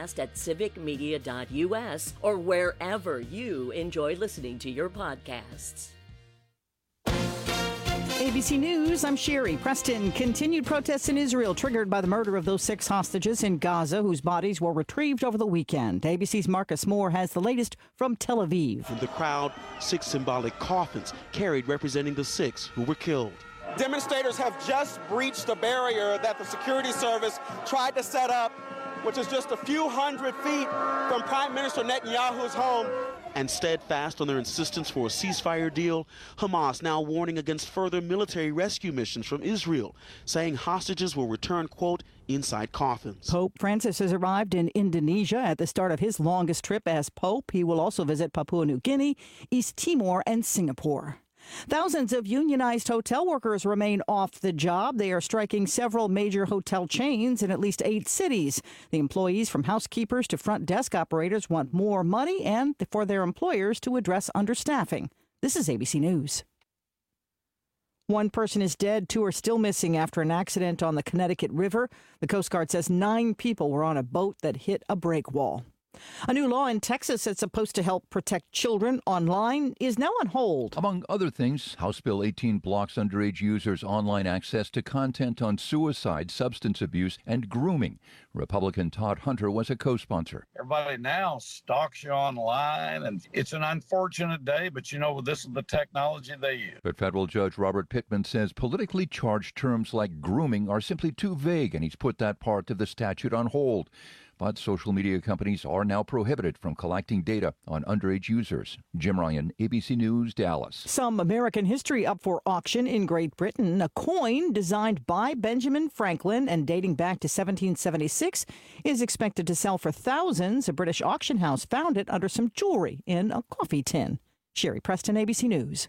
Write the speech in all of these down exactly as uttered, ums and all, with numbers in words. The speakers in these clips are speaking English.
podcast at civic media dot u s or wherever you enjoy listening to your podcasts. A B C News, I'm Sherry Preston. Continued protests in Israel triggered by the murder of those six hostages in Gaza whose bodies were retrieved over the weekend. A B C's Marcus Moore has the latest from Tel Aviv. In the crowd, six symbolic coffins carried representing the six who were killed. Demonstrators have just breached a barrier that the security service tried to set up, which is just a few hundred feet from Prime Minister Netanyahu's home. And steadfast on their insistence for a ceasefire deal, Hamas now warning against further military rescue missions from Israel, saying hostages will return, quote, inside coffins. Pope Francis has arrived in Indonesia at the start of his longest trip as Pope. He will also visit Papua New Guinea, East Timor, and Singapore. Thousands of unionized hotel workers remain off the job. They are striking several major hotel chains in at least eight cities. The employees, from housekeepers to front desk operators, want more money and for their employers to address understaffing. This is A B C News. One person is dead. Two are still missing after an accident on the Connecticut River. The Coast Guard says nine people were on a boat that hit a break wall. A new law in Texas that's supposed to help protect children online is now on hold. Among other things, House Bill eighteen blocks underage users' online access to content on suicide, substance abuse, and grooming. Republican Todd Hunter was a co-sponsor. Everybody now stalks you online, and it's an unfortunate day, but you know, this is the technology they use. But federal judge Robert Pittman says politically charged terms like grooming are simply too vague, and he's put that part of the statute on hold. But social media companies are now prohibited from collecting data on underage users. Jim Ryan, A B C News, Dallas. Some American history up for auction in Great Britain. A coin designed by Benjamin Franklin and dating back to seventeen seventy-six is expected to sell for thousands. A British auction house found it under some jewelry in a coffee tin. Sherry Preston, A B C News.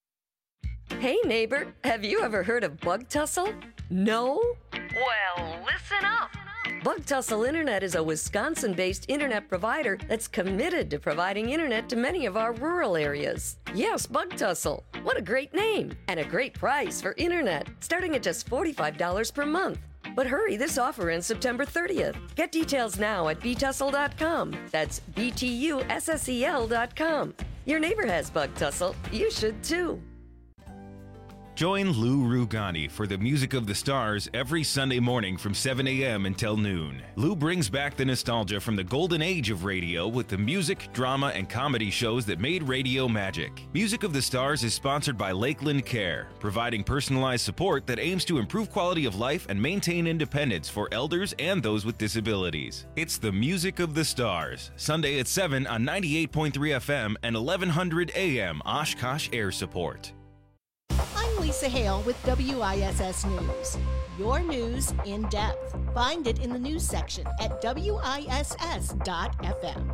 Hey neighbor, have you ever heard of Bug Tussle? No? Well, listen up. Bug Tussle Internet is a Wisconsin-based internet provider that's committed to providing internet to many of our rural areas. Yes, Bug Tussle. What a great name and a great price for internet, starting at just forty-five dollars per month. But hurry, this offer ends September thirtieth. Get details now at b tussle dot com. That's B T U S S E L dot com. Your neighbor has Bug Tussle. You should too. Join Lou Rugani for the Music of the Stars every Sunday morning from seven a.m. until noon. Lou brings back the nostalgia from the golden age of radio with the music, drama, and comedy shows that made radio magic. Music of the Stars is sponsored by Lakeland Care, providing personalized support that aims to improve quality of life and maintain independence for elders and those with disabilities. It's the Music of the Stars, Sunday at seven on ninety-eight point three F M and eleven hundred A M Oshkosh Air Support. I'm Lisa Hale with W I S S News. Your news in depth. Find it in the news section at W I S S dot F M.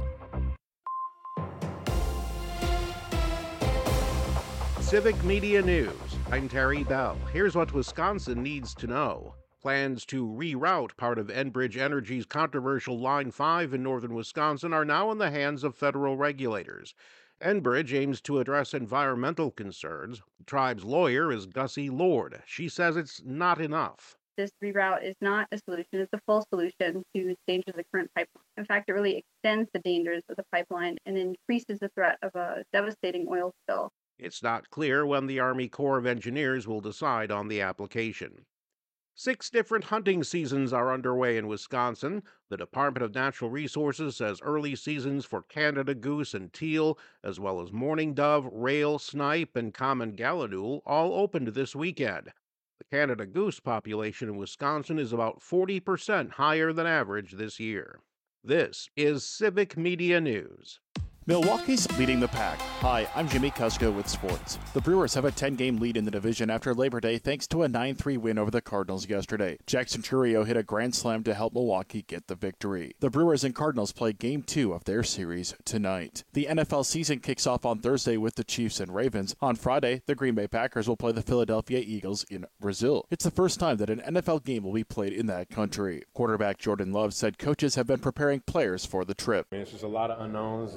Civic Media News. I'm Terry Bell. Here's what Wisconsin needs to know. Plans to reroute part of Enbridge Energy's controversial Line five in northern Wisconsin are now in the hands of federal regulators. Enbridge aims to address environmental concerns. The tribe's lawyer is Gussie Lord. She says it's not enough. This reroute is not a solution. It's a full solution to the dangers of the current pipeline. In fact, it really extends the dangers of the pipeline and increases the threat of a devastating oil spill. It's not clear when the Army Corps of Engineers will decide on the application. Six different hunting seasons are underway in Wisconsin. The Department of Natural Resources says early seasons for Canada goose and teal, as well as mourning dove, rail, snipe, and common gallinule, all opened this weekend. The Canada goose population in Wisconsin is about forty percent higher than average this year. This is Civic Media News. Milwaukee's leading the pack. Hi, I'm Jimmy Kusko with sports. The Brewers have a ten-game lead in the division after Labor Day thanks to a nine three win over the Cardinals yesterday. Jackson Chourio hit a grand slam to help Milwaukee get the victory. The Brewers and Cardinals play Game two of their series tonight. The N F L season kicks off on Thursday with the Chiefs and Ravens. On Friday, the Green Bay Packers will play the Philadelphia Eagles in Brazil. It's the first time that an N F L game will be played in that country. Quarterback Jordan Love said coaches have been preparing players for the trip. I mean, it's just a lot of unknowns that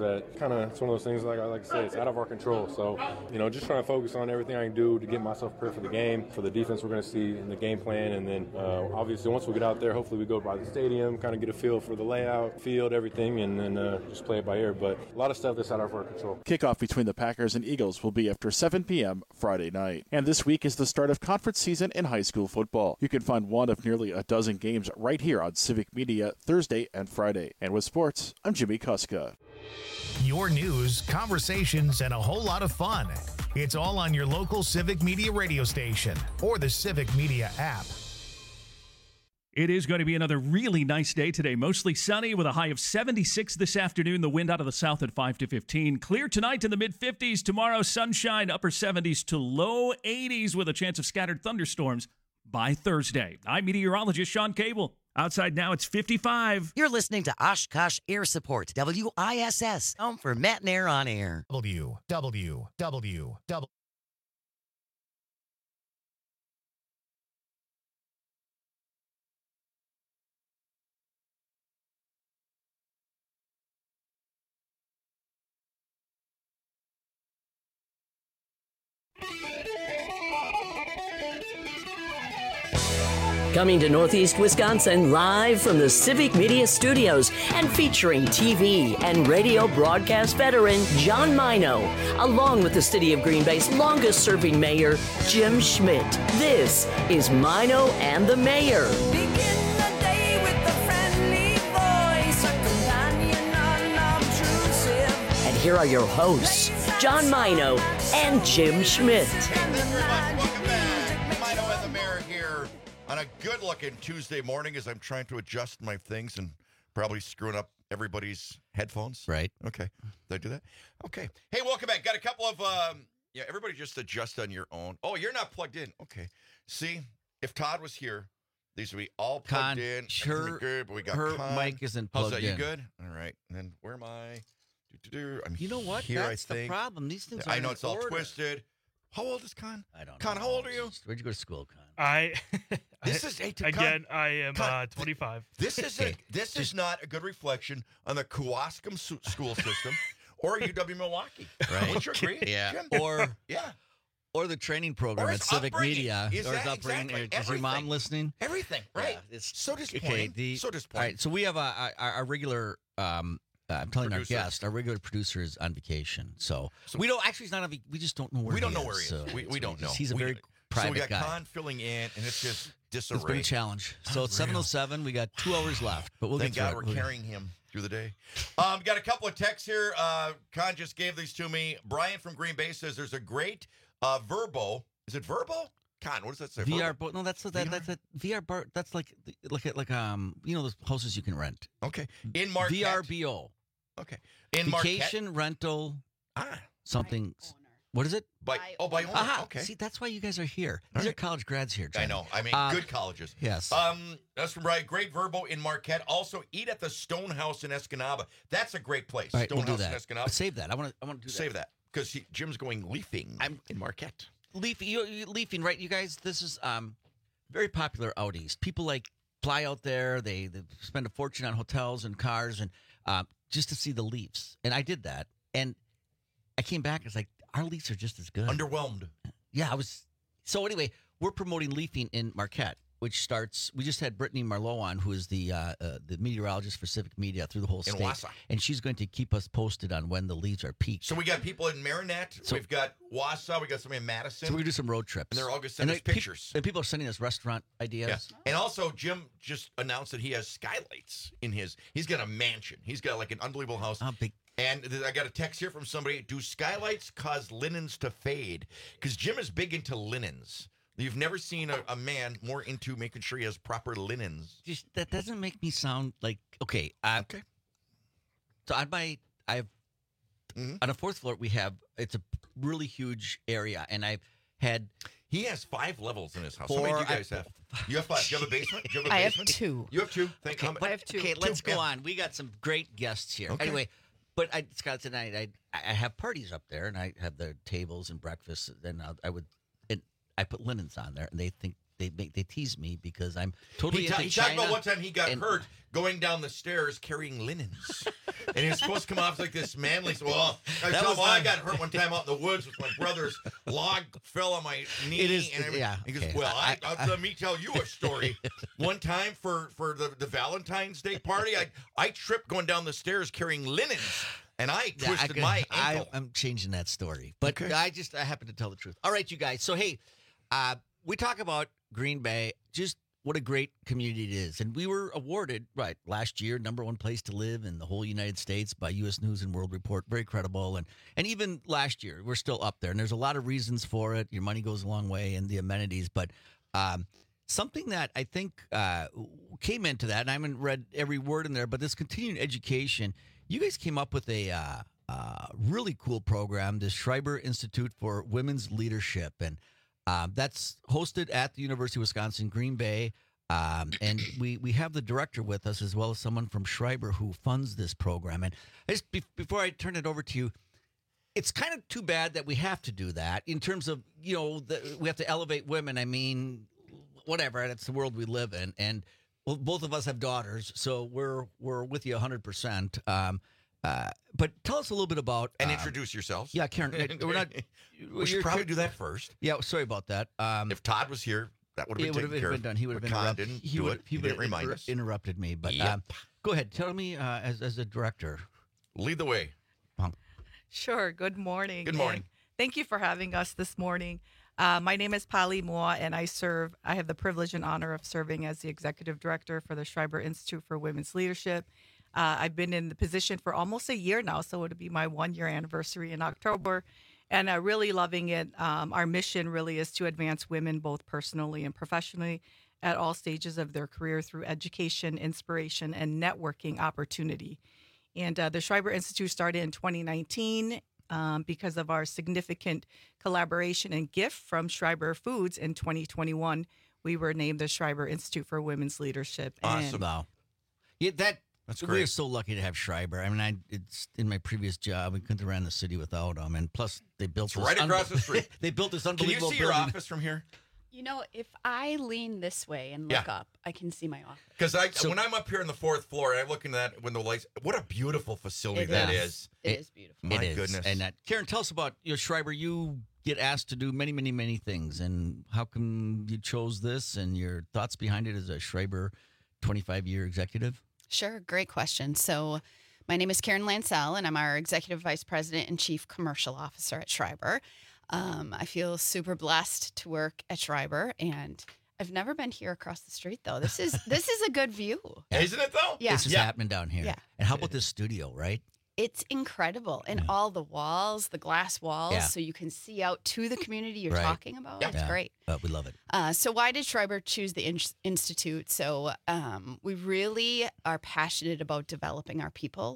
kind of, it's one of those things, like I like to say, it's out of our control. So, you know, just trying to focus on everything I can do to get myself prepared for the game, for the defense we're going to see in the game plan. And then, uh, obviously, once we get out there, hopefully we go by the stadium, kind of get a feel for the layout, field, everything, and then uh, just play it by ear. But a lot of stuff that's out of our control. Kickoff between the Packers and Eagles will be after seven p.m. Friday night. And this week is the start of conference season in high school football. You can find one of nearly a dozen games right here on Civic Media Thursday and Friday. And with sports, I'm Jimmy Kuska. Your news, conversations, and a whole lot of fun. It's all on your local Civic Media radio station or the Civic Media app. It is going to be another really nice day today. Mostly sunny with a high of seventy-six this afternoon. The wind out of the south at five to fifteen. Clear tonight in the mid-fifties. Tomorrow, sunshine, upper seventies to low eighties with a chance of scattered thunderstorms by Thursday. I'm meteorologist Sean Cable. Outside now, it's fifty-five. You're listening to Oshkosh Air Support, W I S S, home for Matt and Air on Air. W, W, W, W. Coming to Northeast Wisconsin live from the Civic Media Studios and featuring T V and radio broadcast veteran John Mino, along with the City of Green Bay's longest-serving mayor, Jim Schmidt. This is Mino and the Mayor. And here are your hosts, John Mino and Jim Schmidt. On a good-looking Tuesday morning as I'm trying to adjust my things and probably screwing up everybody's headphones. Right. Okay. Did I do that? Okay. Hey, welcome back. Got a couple of, um, yeah, everybody just adjust on your own. Oh, you're not plugged in. Okay. See, if Todd was here, these would be all plugged Con, in. Sure, good, but we got her Con. mic isn't How's plugged that? in. You good? All right. And then where am I? Do-do-do. I'm You know what? here, That's I the think. problem. These things I are know in it's all order. twisted. How old is Con? I don't Con, know. how old are you? Where'd you go to school, Con? I This is eight to again. Con, I am Con, uh, twenty-five. This is a, this is not a good reflection on the Kewaskum su- school system or U W Milwaukee. Right. Would you agree? Yeah. Jim? Or yeah. Or the training program Or at his Civic upbringing. Media. Is or his that upbringing. exactly Is your mom everything? listening? Everything, right? Yeah, it's so disappointing. Okay, the, so all disappointing. right, so we have a, a, our regular. Um, uh, I'm telling Producer. our guest, our regular producer is on vacation, so, So- we don't. Actually, he's not on. vac- We just don't know where. we don't he know is, where he is. so we we it's- don't know. just- He's a We- very private So we got guy. Con filling in, and it's just disarray. It's been a challenge. So it's seven oh seven. We got two hours left, but we'll Thank get through God it. we're We'll- carrying him through the day. Um, got a couple of texts here. Uh, Con just gave these to me. Brian from Green Bay says there's a great uh, Verbo. Is it Verbo? Con, what does that say? V R, Verbo? bo- no, that's what that, V R? that's a V R bar. That's like like a- like um, you know, those houses you can rent. Okay. In Marquette. V R B O. Okay. In Marquette. Vacation rental. Ah. Something. What is it? By, oh, by owner. Aha. Okay. See, that's why you guys are here. These are college grads here. I Johnny. know. I mean, Uh, good colleges. Yes. Um, that's from Brian. Great Verbo in Marquette. Also, eat at the Stone House in Escanaba. That's a great place. All right, Stone we'll do House that. in Escanaba. Save that. I want to. I want to do that. Save that because Jim's going leafing. I'm in Marquette. Leafing, you, you, leafing, right? You guys, this is um very popular out east. People like fly out there. They, they spend a fortune on hotels and cars and um, just to see the Leafs. And I did that, and I came back. It's like our Leafs are just as good. Underwhelmed. Yeah, I was. So anyway, we're promoting leafing in Marquette, which starts. We just had Brittany Marlowe on, who is the uh, uh, the meteorologist for Civic Media through the whole In state, Wausau. and she's going to keep us posted on when the leaves are peaked. So we got people in Marinette. So- We've got Wausau. We got somebody in Madison. So we do some road trips, And they're all going to send us they- peop- pictures. and people are sending us restaurant ideas. Yeah. And also, Jim just announced that he has skylights in his. He's got a mansion. He's got like an unbelievable house. Oh, big. And th- I got a text here from somebody. Do skylights cause linens to fade? Because Jim is big into linens. You've never seen a, a man more into making sure he has proper linens. Just that doesn't make me sound like okay. Uh, okay. So on my, I have Mm-hmm. on a fourth floor we have it's a really huge area, and I've had. He has five levels in his house. How many do you Four- guys have? You have five. Do you have a basement? Do you have a I have basement? two. You have two. Thank Okay, you. but- Okay, let's go on. We got some great guests here. Okay. Anyway, but I, Scott, tonight I I have parties up there, and I have the tables and breakfast, and I, I would and I put linens on there, and they think they make they tease me because I'm totally He, ta- into he talked China about one time he got and- hurt going down the stairs carrying linens. And he was supposed to come off like this manly. So, well, I That tell was him, I fun. got hurt one time out in the woods with my brother's log fell on my knee. It is- and everything. yeah, He goes, okay. well, I, I- I, let me tell you a story. One time for, for the, the Valentine's Day party, I, I tripped going down the stairs carrying linens. And I Yeah, I twisted could- my I, ankle. I'm changing that story, but Okay. I just I happen to tell the truth. All right, you guys. So hey, uh, we talk about Green Bay, just what a great community it is, and we were awarded right last year number one place to live in the whole United States by U S News and World Report. Very credible, and and even last year we're still up there. And there's a lot of reasons for it. Your money goes a long way, and the amenities, but. Um, Something that I think uh, came into that, and I haven't read every word in there, but this continuing education, you guys came up with a uh, uh, really cool program, the Schreiber Institute for Women's Leadership. And um, that's hosted at the University of Wisconsin, Green Bay. Um, and we, we have the director with us as well as someone from Schreiber who funds this program. And I just, be- before I turn it over to you, it's kind of too bad that we have to do that in terms of, you know, the, we have to elevate women. I mean, whatever, that's the world we live in, and well, both of us have daughters, so we're we're with you one hundred percent. Um, uh, but tell us a little bit about and um, introduce yourselves. Yeah, Karen, we're not. We should you're- probably do that first. Yeah, sorry about that. Um, If Todd was here, that would have it been would taken have care been of. done. He would have But been Todd interrupted. didn't he do would, it. He, He would didn't remind inter- us. interrupted me. But Yep. um, go ahead, tell me uh, as as a director. Lead the way. Sure. Good morning. Good morning. And thank you for having us this morning. Uh, my name is Polly Moore, and I serve. I have the privilege and honor of serving as the executive director for the Schreiber Institute for Women's Leadership. Uh, I've been in the position for almost a year now, so it'll be my one-year anniversary in October, and uh, really loving it. Um, our mission really is to advance women both personally and professionally at all stages of their career through education, inspiration, and networking opportunity. And uh, the Schreiber Institute started in twenty nineteen. Um, because of our significant collaboration and gift from Schreiber Foods in twenty twenty-one, we were named the Schreiber Institute for Women's Leadership. Awesome. And Wow. Yeah, that That's we great. are so lucky to have Schreiber. I mean, I it's in my previous job. We couldn't have ran the city without them. And plus, they built It's this right across the street. They built this Can you unbelievable see your building. office from here? You know, if I lean this way and look Yeah. up, I can see my office. Because I, So- when I'm up here on the fourth floor, I'm looking at that when the lights. What a beautiful facility It that is. is. It is beautiful. My It is. goodness. And that, Karen, tell us about you know, Schreiber. You get asked to do many, many, many things, and how come you chose this? And your thoughts behind it as a Schreiber twenty-five year executive? Sure, great question. So, my name is Karen Lancel, and I'm our Executive Vice President and Chief Commercial Officer at Schreiber. Um, I feel super blessed to work at Schreiber, and I've never been here across the street though. This is this is a good view. Isn't it though? Yeah. This is Yeah. happening down here. Yeah. And how about this studio, right? It's incredible, and all the walls, the glass walls, Yeah. so you can see out to the community you're Right. talking about. It's Yeah. great. Uh, we love it. Uh, so why did Schreiber choose the in- Institute? So um, we really are passionate about developing our people,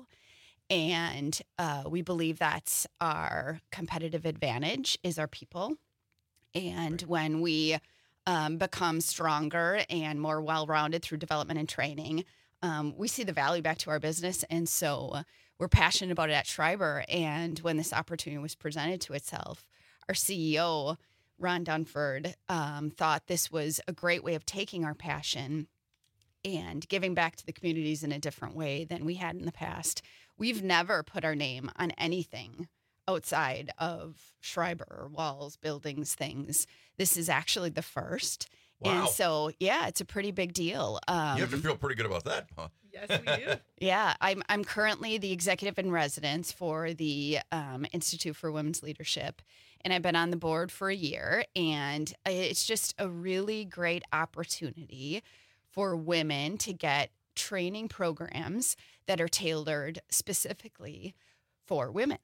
and uh, we believe that's our competitive advantage is our people. And when we um, become stronger and more well-rounded through development and training, um, we see the value back to our business. And so we're passionate about it at Schreiber. And when this opportunity was presented to itself, our C E O, Ron Dunford, um, thought this was a great way of taking our passion and giving back to the communities in a different way than we had in the past. We've never put our name on anything outside of Schreiber, walls, buildings, things. This is actually the first. Wow. And so, yeah, it's a pretty big deal. Um, You have to feel pretty good about that, huh? yes, we do. yeah, I'm I'm currently the executive in residence for the um, Institute for Women's Leadership, and I've been on the board for a year. And it's just a really great opportunity for women to get training programs that are tailored specifically for women,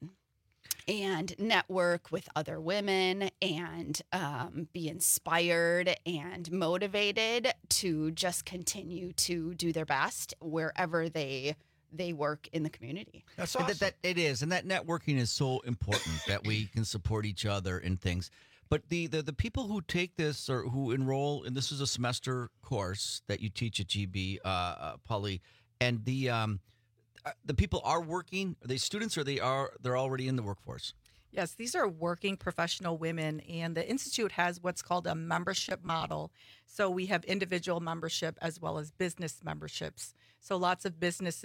and network with other women, and um, be inspired and motivated to just continue to do their best wherever they they work in the community. That's And awesome. That, that it is, and that networking is so important that we can support each other in things. But the, the the people who take this or who enroll, and this is a semester course that you teach at G B, uh, uh, Polly, and the um, uh, the people are working. Are they students, or they are they're already in the workforce? Yes, these are working professional women, and the Institute has what's called a membership model. So we have individual membership as well as business memberships. So lots of businesses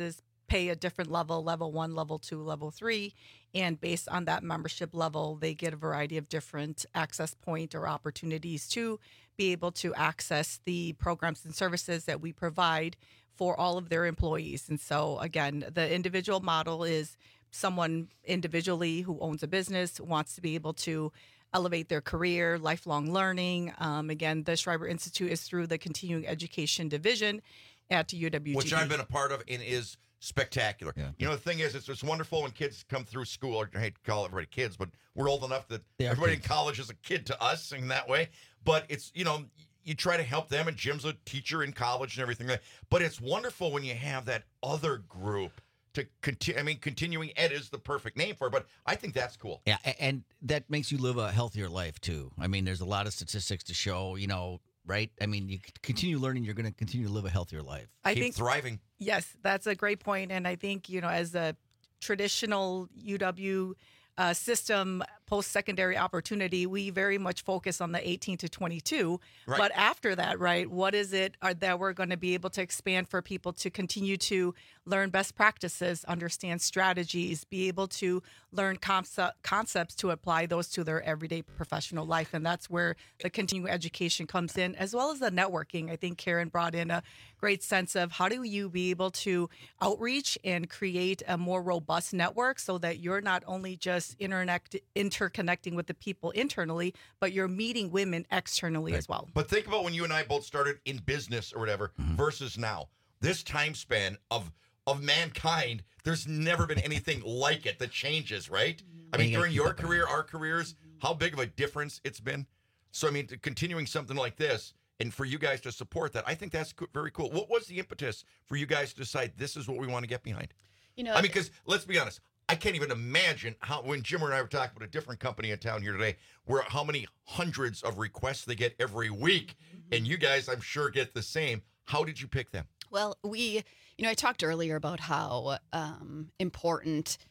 pay a different level, level one, level two, level three. And based on that membership level, they get a variety of different access point or opportunities to be able to access the programs and services that we provide for all of their employees. And so, again, the individual model is someone individually who owns a business, wants to be able to elevate their career, lifelong learning. Um, again, the Schreiber Institute is through the Continuing Education Division at U W G. Which I've been a part of and is spectacular. Yeah. You know, the thing is, it's, it's wonderful when kids come through school. Or, I hate to call everybody kids, but we're old enough that everybody kids. in college is a kid to us in that way. But it's, you know, you try to help them, and Jim's a teacher in college and everything. But it's wonderful when you have that other group to continue. I mean, continuing ed is the perfect name for it, but I think that's cool. Yeah, and that makes you live a healthier life, too. I mean, there's a lot of statistics to show, you know, right? I mean, you continue learning, you're going to continue to live a healthier life. I Keep think thriving. Yes, that's a great point. And I think, you know, as a traditional U W uh, system post-secondary opportunity, we very much focus on the eighteen to twenty-two. Right. But after that, right, what is it are, that we're going to be able to expand for people to continue to learn best practices, understand strategies, be able to learn concept, concepts to apply those to their everyday professional life. And that's where the continuing education comes in, as well as the networking. I think Karen brought in a great sense of how do you be able to outreach and create a more robust network so that you're not only just internet, interconnecting with the people internally, but you're meeting women externally right. as well. But think about when you and I both started in business or whatever mm-hmm. versus now. This time span of of mankind, there's never been anything like it that changes, right? I mean, during your career, our careers, how big of a difference it's been. So, I mean, to continuing something like this and for you guys to support that, I think that's co- very cool. What was the impetus for you guys to decide this is what we want to get behind? You know, I mean, because let's be honest, I can't even imagine how, when Jim and I were talking about a different company in town here today, where how many hundreds of requests they get every week. Mm-hmm. And you guys, I'm sure, get the same. How did you pick them? Well, we, you know, I talked earlier about how um, important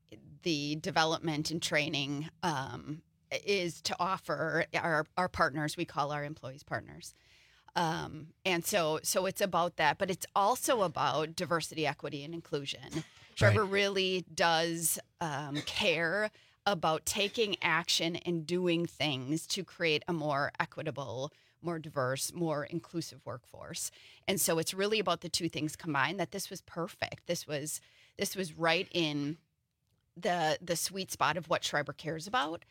the development and training um, is to offer our, our partners. We call our employees partners. Um, and so, so it's about that, but it's also about diversity, equity, and inclusion. Schreiber right. really does um, care about taking action and doing things to create a more equitable, more diverse, more inclusive workforce. And so it's really about the two things combined. That this was perfect. This was this was right in the the sweet spot of what Schreiber cares about.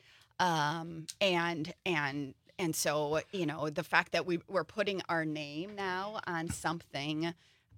Um, and and and so you know the fact that we we're putting our name now on something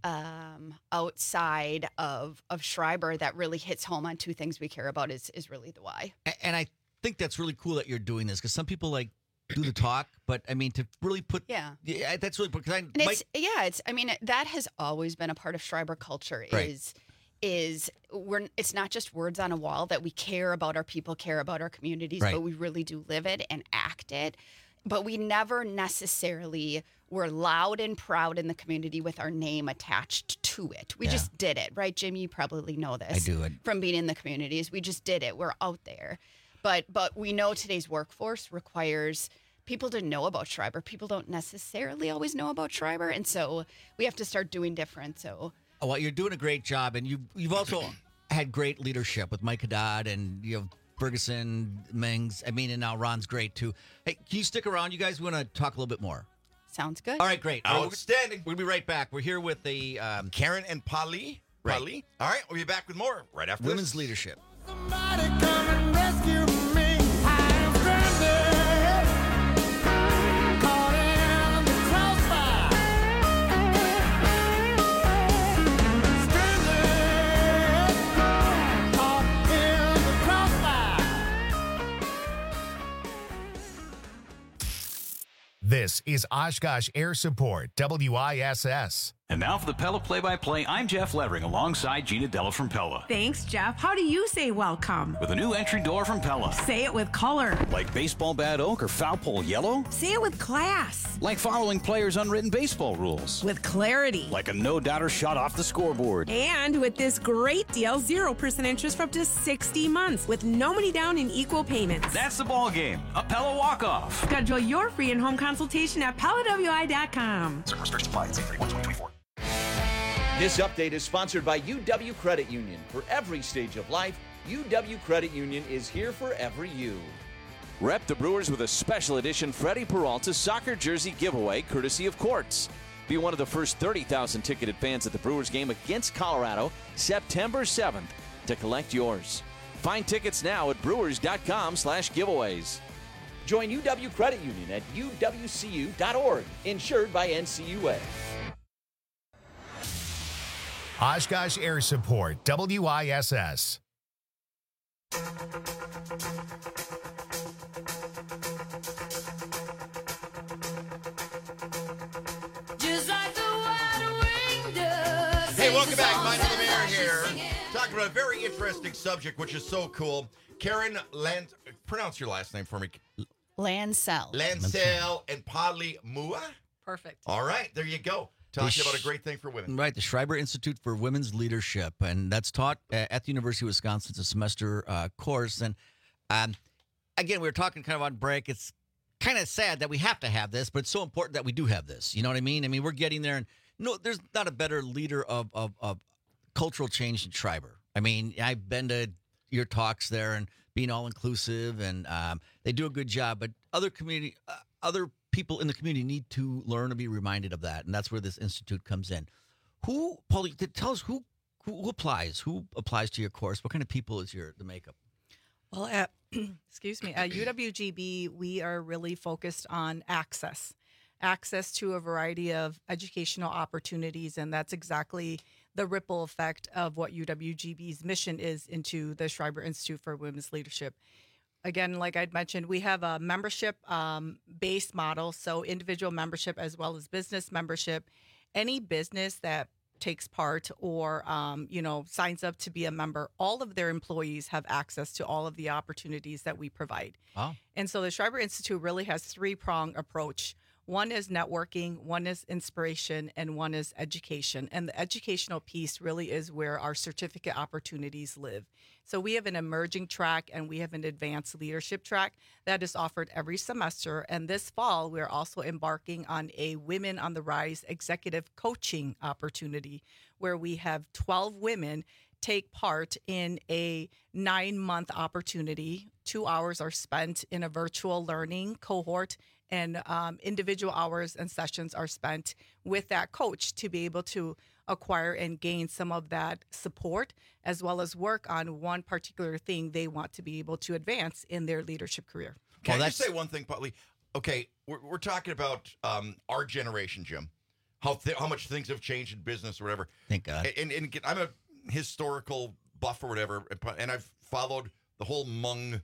um, outside of of Schreiber that really hits home on two things we care about is is really the why. And I think that's really cool that you're doing this, because some people like do the talk, but I mean to really put yeah, yeah that's really because I and it's yeah it's I mean that has always been a part of Schreiber culture right. is is we're it's not just words on a wall that we care about our people, care about our communities, right. but we really do live it and act it. But we never necessarily were loud and proud in the community with our name attached to it. We yeah. just did it, right, Jim? You probably know this. I do it from being in the communities. We just did it. We're out there, but but we know today's workforce requires people to know about Schreiber. People don't necessarily always know about Schreiber, and so we have to start doing different. So, well, you're doing a great job, and you you've also had great leadership with Mike Haddad and you know. Ferguson, Mengs, I mean, and now Ron's great too. Hey, can you stick around? You guys want to talk a little bit more? Sounds good. All right, great. Outstanding. We'll be right back. We're here with the um, Karen and Polly. Right. Polly. All right, we'll be back with more right after Women's this. leadership. Somebody come and rescue me. I'm stranded. Caught in the crossfire. Stranded. Caught in the crossfire. This is Oshkosh Air Support, W I S S. And now for the Pella play-by-play, I'm Jeff Levering alongside Gina Della from Pella. Thanks, Jeff. How do you say welcome? With a new entry door from Pella. Say it with color. Like baseball bat oak or foul pole yellow? Say it with class. Like following players' unwritten baseball rules. With clarity. Like a no-doubter shot off the scoreboard. And with this great deal, zero percent interest for up to sixty months with no money down and equal payments. That's the ball game. A Pella walk-off. Schedule your free and home consultation at Pella W I dot com. Certain restrictions apply. It's three one twenty twenty-four. This update is sponsored by U W Credit Union. For every stage of life, U W Credit Union is here for every you. Rep the Brewers with a special edition Freddie Peralta soccer jersey giveaway courtesy of Quartz. Be one of the first thirty thousand ticketed fans at the Brewers game against Colorado September seventh to collect yours. Find tickets now at brewers.com slash giveaways. Join U W Credit Union at U W C U dot org, insured by N C U A. Oshkosh Air Support, W I S S. Hey, welcome back. Michael Lemire here. Talking about a very interesting subject, which is so cool. Karen Land, pronounce your last name for me. Lancel. Lancel and Polly Mua. Perfect. All right, there you go. Talking about a great thing for women. Right, the Schreiber Institute for Women's Leadership, and that's taught uh, at the University of Wisconsin. It's a semester uh, course, and um, again, we were talking kind of on break. It's kind of sad that we have to have this, but it's so important that we do have this. You know what I mean? I mean, we're getting there, and no, there's not a better leader of of, of cultural change than Schreiber. I mean, I've been to your talks there and being all inclusive, and um, they do a good job. But other community, uh, other people in the community need to learn and be reminded of that, and that's where this institute comes in. Who, Paulie, tell us who, who who applies? Who applies to your course? What kind of people is your the makeup? Well, at, excuse me, at U W G B, we are really focused on access, access to a variety of educational opportunities, and that's exactly the ripple effect of what U W G B's mission is into the Schreiber Institute for Women's Leadership. Again, like I'd mentioned, we have a membership um, based model, so individual membership as well as business membership. Any business that takes part or, um, you know, signs up to be a member, all of their employees have access to all of the opportunities that we provide. Wow. And so the Schreiber Institute really has three-prong approach. One is networking, one is inspiration, and one is education. And the educational piece really is where our certificate opportunities live. So we have an emerging track and we have an advanced leadership track that is offered every semester. And this fall, we're also embarking on a Women on the Rise executive coaching opportunity where we have twelve women take part in a nine-month opportunity. Two hours are spent in a virtual learning cohort, and um, individual hours and sessions are spent with that coach to be able to acquire and gain some of that support, as well as work on one particular thing they want to be able to advance in their leadership career. Can I just say one thing, Polly? Okay, we're, we're talking about um, our generation, Jim, how th- how much things have changed in business or whatever. Thank God. And, and, and I'm a historical buff or whatever, and I've followed the whole Hmong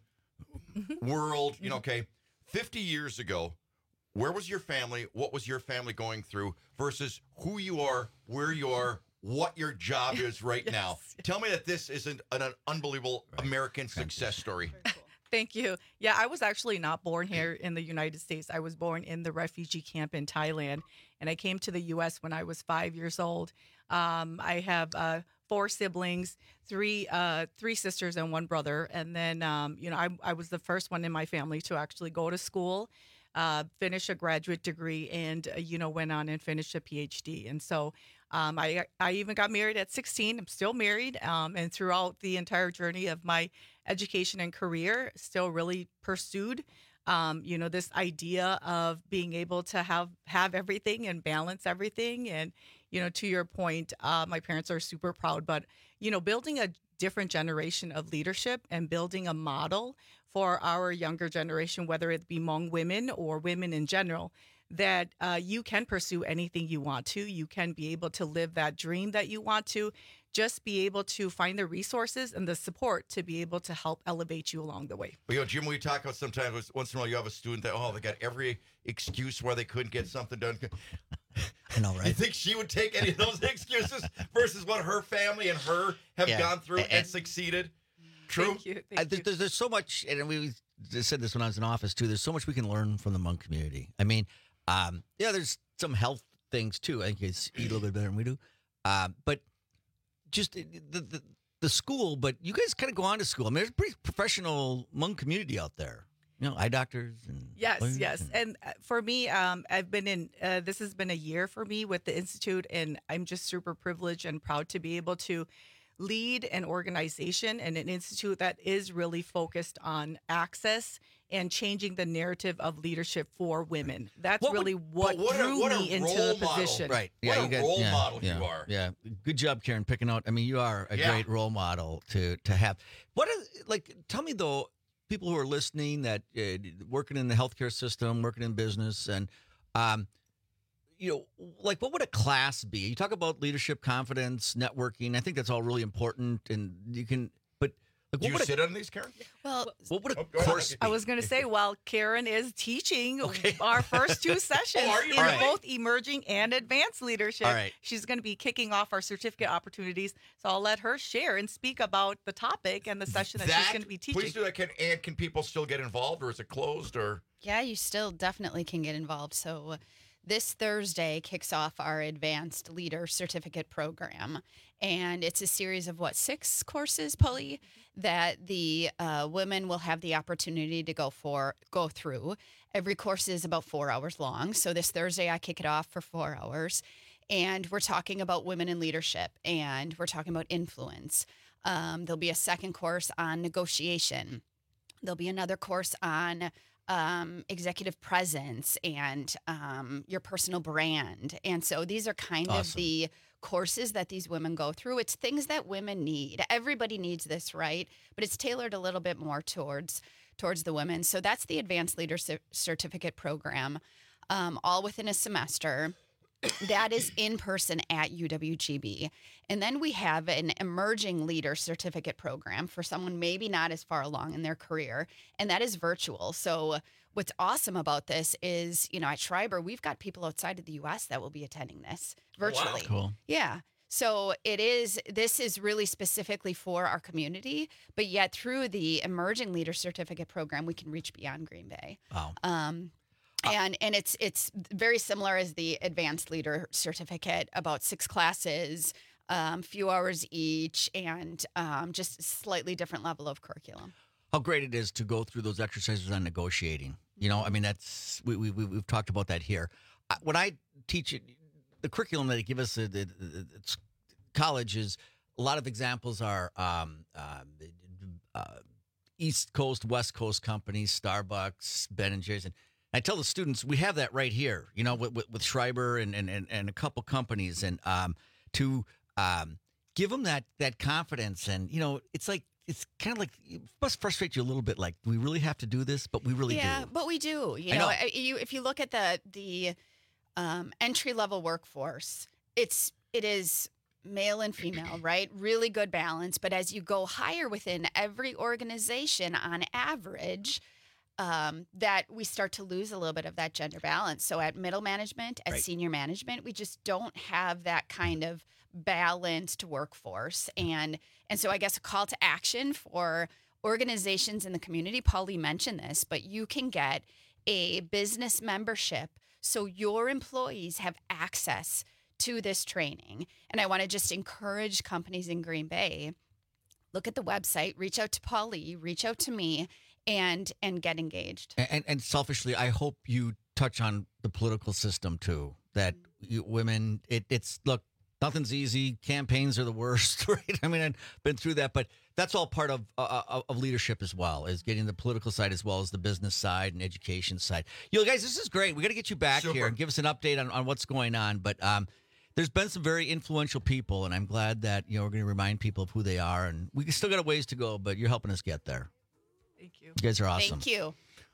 world, you know, okay. fifty years ago, where was your family? What was your family going through versus who you are, where you are, what your job is right yes. now? Tell me that this isn't an, an unbelievable right. American success story. Thank you. Yeah, I was actually not born here in the United States. I was born in the refugee camp in Thailand, and I came to the U S when I was five years old. Um, I have uh, four siblings, three uh, three sisters and one brother. And then, um, you know, I, I was the first one in my family to actually go to school, uh, finish a graduate degree, and, uh, you know, went on and finished a P H D. And so um, I, I even got married at sixteen. I'm still married. Um, and throughout the entire journey of my education and career, still really pursued Um, you know, this idea of being able to have have everything and balance everything. And, you know, to your point, uh, my parents are super proud. But, you know, building a different generation of leadership and building a model for our younger generation, whether it be Hmong women or women in general, that uh, you can pursue anything you want to. You can be able to live that dream that you want to. Just be able to find the resources and the support to be able to help elevate you along the way. Well, you know, Jim, we talk about sometimes, once in a while, you have a student that, oh, they got every excuse why they couldn't get something done. I know, right? You think she would take any of those excuses versus what her family and her have Yeah. gone through and, And- succeeded? True? Thank you. Thank I, there- there's, there's so much, and we said this when I was in office too. There's so much we can learn from the Hmong community. I mean, um, yeah, there's some health things too. I think it's eat a little bit better than we do, um, but just the, the the school. But you guys kind of go on to school. I mean, there's a pretty professional Hmong community out there. you know, eye doctors and Yes, lawyers yes. and- And uh, for me, um, I've been in, uh, this has been a year for me with the Institute, and I'm just super privileged and proud to be able to lead an organization and an institute that is really focused on access and changing the narrative of leadership for women. That's What would- really what, but what a- drew what a me into role the position. model. Right. What yeah, a you got, role yeah, model yeah, you are. Yeah. Good job, Karen, picking out. I mean, you are a Yeah. great role model to to have. What is like? Tell me though, people who are listening that uh, working in the healthcare system, working in business, and um, you know, like what would a class be? You talk about leadership, confidence, networking. I think that's all really important, and you can. But like, Do what you would a, sit on these, Karen? Well, what would a Oh, go ahead. course? I was going to say, well, Karen is teaching our first two sessions Oh, are you in really? both emerging and advanced leadership. All right. She's going to be kicking off our certificate opportunities. So I'll let her share and speak about the topic and the session that, she's going to be teaching. Please do that. Can, and can people still get involved, or is it closed? Or Yeah, you still definitely can get involved. So this Thursday kicks off our Advanced Leader Certificate Program. And it's a series of, what, six courses, Polly, that the uh, women will have the opportunity to go for go through. Every course is about four hours long. So this Thursday, I kick it off for four hours. And we're talking about women in leadership, and we're talking about influence. Um, there'll be a second course on negotiation. There'll be another course on um, executive presence and um, your personal brand. And so these are kind of Awesome. the courses that these women go through. It's things that women need. Everybody needs this, right? But it's tailored a little bit more towards towards the women. So that's the Advanced Leader Cer- Certificate Program, um, all within a semester. That is in person at U W G B. And then we have an Emerging Leader Certificate Program for someone maybe not as far along in their career, and that is virtual. So what's awesome about this is, you know, at Schreiber, we've got people outside of the U S that will be attending this virtually. Cool. Yeah. So it is, this is really specifically for our community, but yet through the Emerging Leader Certificate Program, we can reach beyond Green Bay. Wow. Um, and and it's it's very similar as the Advanced Leader Certificate, about six classes, um, few hours each, and um, just slightly different level of curriculum. How great it is to go through those exercises on negotiating. You know, I mean, that's we we we- we've talked about that here. I- When I teach it, the curriculum that they give us at, at, at college is a lot of examples are um, uh, uh, East Coast, West Coast companies, Starbucks, Ben and Jerry's. And I tell the students we have that right here. You know, with, with, with Schreiber and, and and and a couple companies, and um, to um, give them that that confidence. And you know, it's like. It's kind of like it must frustrate you a little bit. Like, do we really have to do this? But we really yeah, do. but we do. You I know, know. I- you if you look at the the um, entry level workforce, it's it is male and female, right? Really good balance. But as you go higher within every organization, on average, um, that we start to lose a little bit of that gender balance. So at middle management, at Right. senior management, we just don't have that kind of balanced workforce. And and so I guess a call to action for organizations in the community, Paulie mentioned this, but you can get a business membership so your employees have access to this training. And I want to just encourage companies in Green Bay, look at the website, reach out to Paulie, reach out to me, and and get engaged. And, and, and selfishly, I hope you touch on the political system too. That you, women, it, it's look, nothing's easy. Campaigns are the worst, right? I mean, I've been through that, but that's all part of uh, of leadership as well, is getting the political side as well as the business side and education side. You know, guys, this is great. We got to get you back Super. here and give us an update on, on what's going on. But um, there's been some very influential people, and I'm glad that you know we're going to remind people of who they are. And we still got a ways to go, but you're helping us get there. Thank you. You guys are awesome. Thank you.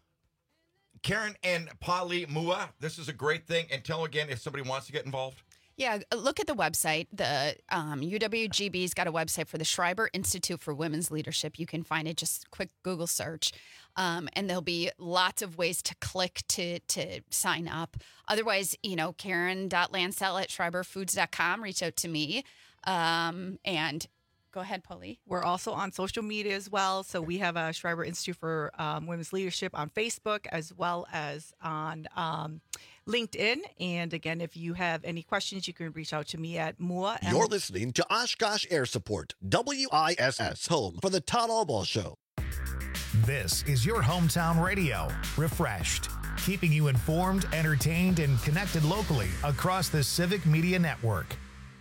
Karen and Polly Mua, this is a great thing. And tell again if somebody wants to get involved. Yeah, look at the website. The um, U W G B's got a website for the Schreiber Institute for Women's Leadership. You can find it, just quick Google search. Um, and there'll be lots of ways to click to to sign up. Otherwise, you know, Karen dot Lancel at Schreiber Foods dot com. Reach out to me. Um, and go ahead, Polly. We're also on social media as well. So we have a Schreiber Institute for um, Women's Leadership on Facebook, as well as on um, LinkedIn. And again, if you have any questions, you can reach out to me at Mua. You're listening to Oshkosh Air Support, W I S S, home for the Todd Albaugh Show. This is your hometown radio, Refreshed, keeping you informed, entertained, and connected locally across the Civic Media Network.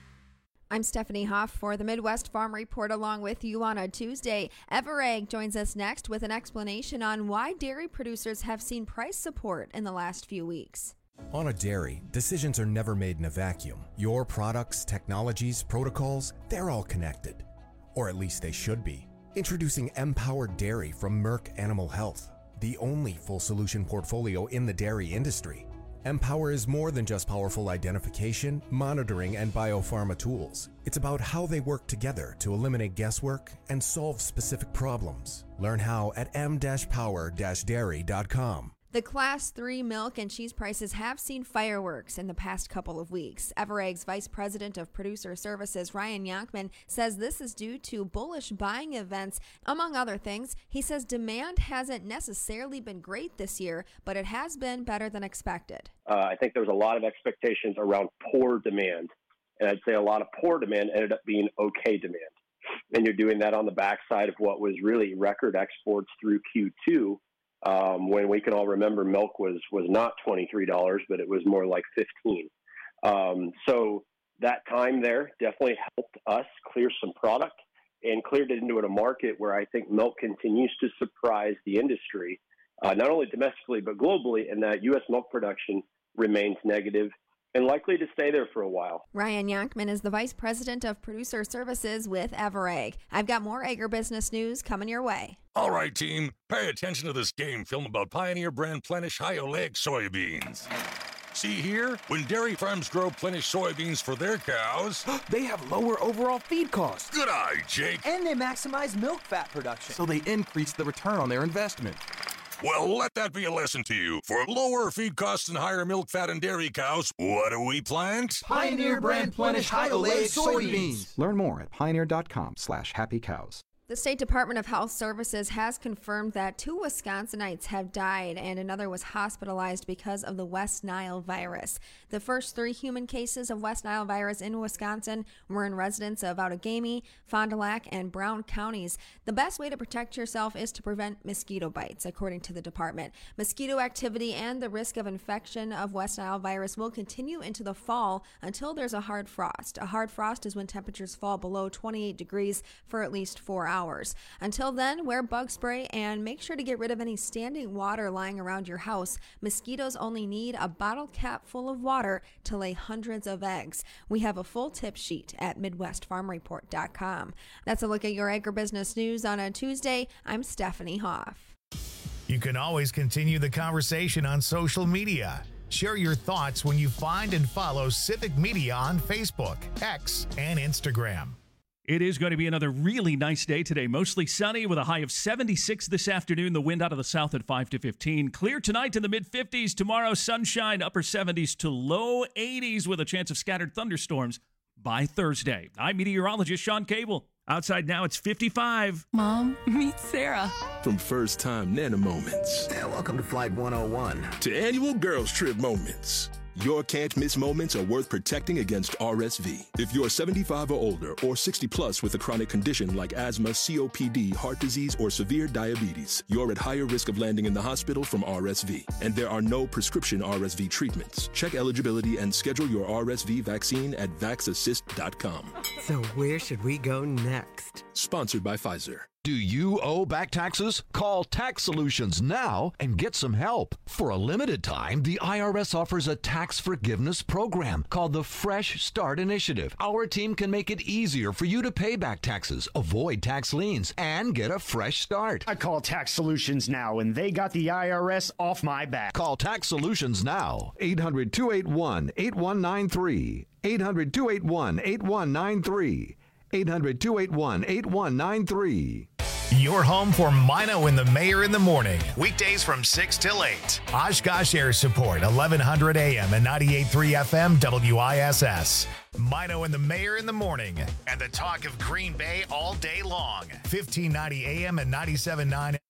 I'm Stephanie Hoff for the Midwest Farm Report along with you on a Tuesday. Everegg joins us next with an explanation on why dairy producers have seen price support in the last few weeks. On a dairy, decisions are never made in a vacuum. Your products, technologies, protocols, they're all connected. Or at least they should be. Introducing Empowered Dairy from Merck Animal Health, the only full solution portfolio in the dairy industry. Empower is more than just powerful identification, monitoring, and biopharma tools. It's about how they work together to eliminate guesswork and solve specific problems. Learn how at m dash power dash dairy dot com. The Class three milk and cheese prices have seen fireworks in the past couple of weeks. Everegg's Vice President of Producer Services, Ryan Yonkman, says this is due to bullish buying events. Among other things, he says demand hasn't necessarily been great this year, but it has been better than expected. Uh, I think there was a lot of expectations around poor demand, and I'd say a lot of poor demand ended up being okay demand. And you're doing that on the backside of what was really record exports through Q two. Um, when we can all remember milk was was not twenty-three dollars, but it was more like fifteen dollars. Um, so that time there definitely helped us clear some product and cleared it into a market where I think milk continues to surprise the industry, uh, not only domestically but globally, and that U S milk production remains negative and likely to stay there for a while. Ryan Yonkman is the Vice President of Producer Services with Everegg. I've got more agribusiness news coming your way. All right, team, pay attention to this game film about Pioneer brand Plenish High Oleic soybeans. See here? When dairy farms grow Plenish soybeans for their cows, they have lower overall feed costs. Good eye, Jake. And they maximize milk fat production, so they increase the return on their investment. Well, let that be a lesson to you. For lower feed costs and higher milk fat in dairy cows, what do we plant? Pioneer brand Plenish High Oleic soybeans. Learn more at pioneer.com slash happy cows. The State Department of Health Services has confirmed that two Wisconsinites have died and another was hospitalized because of the West Nile virus. The first three human cases of West Nile virus in Wisconsin were in residents of Outagamie, Fond du Lac, and Brown counties. The best way to protect yourself is to prevent mosquito bites, according to the department. Mosquito activity and the risk of infection of West Nile virus will continue into the fall until there's a hard frost. A hard frost is when temperatures fall below twenty-eight degrees for at least four hours. Hours. Until then, wear bug spray and make sure to get rid of any standing water lying around your house. Mosquitoes only need a bottle cap full of water to lay hundreds of eggs. We have a full tip sheet at midwest farm report dot com. That's a look at your agribusiness news on a Tuesday. I'm Stephanie Hoff. You can always continue the conversation on social media. Share your thoughts when you find and follow Civic Media on Facebook, X, and Instagram. It is going to be another really nice day today. Mostly sunny with a high of seventy-six this afternoon. The wind out of the south at five to fifteen. Clear tonight in the mid fifties. Tomorrow, sunshine, upper seventies to low eighties with a chance of scattered thunderstorms by Thursday. I'm meteorologist Sean Cable. Outside now, it's fifty-five. Mom, meet Sarah. From first time Nana moments. Yeah, welcome to Flight one oh one. To annual girls trip moments. Your can't miss moments are worth protecting against R S V. If you're seventy-five or older or sixty plus with a chronic condition like asthma, C O P D, heart disease, or severe diabetes, you're at higher risk of landing in the hospital from R S V. And there are no prescription R S V treatments. Check eligibility and schedule your R S V vaccine at vax assist dot com. So where should we go next? Sponsored by Pfizer. Do you owe back taxes? Call Tax Solutions now and get some help. For a limited time, the I R S offers a tax forgiveness program called the Fresh Start Initiative. Our team can make it easier for you to pay back taxes, avoid tax liens, and get a fresh start. I call Tax Solutions now, and they got the I R S off my back. Call Tax Solutions now. eight hundred, two eight one, eight one nine three. eight hundred, two eight one, eight one nine three. eight hundred, two eight one, eight one nine three. Your home for Mino and the Mayor in the morning. Weekdays from six till eight. Oshkosh Air Support, eleven hundred A M and ninety-eight point three F M W I S S. Mino and the Mayor in the morning. And the talk of Green Bay all day long. fifteen ninety A M and ninety-seven point nine.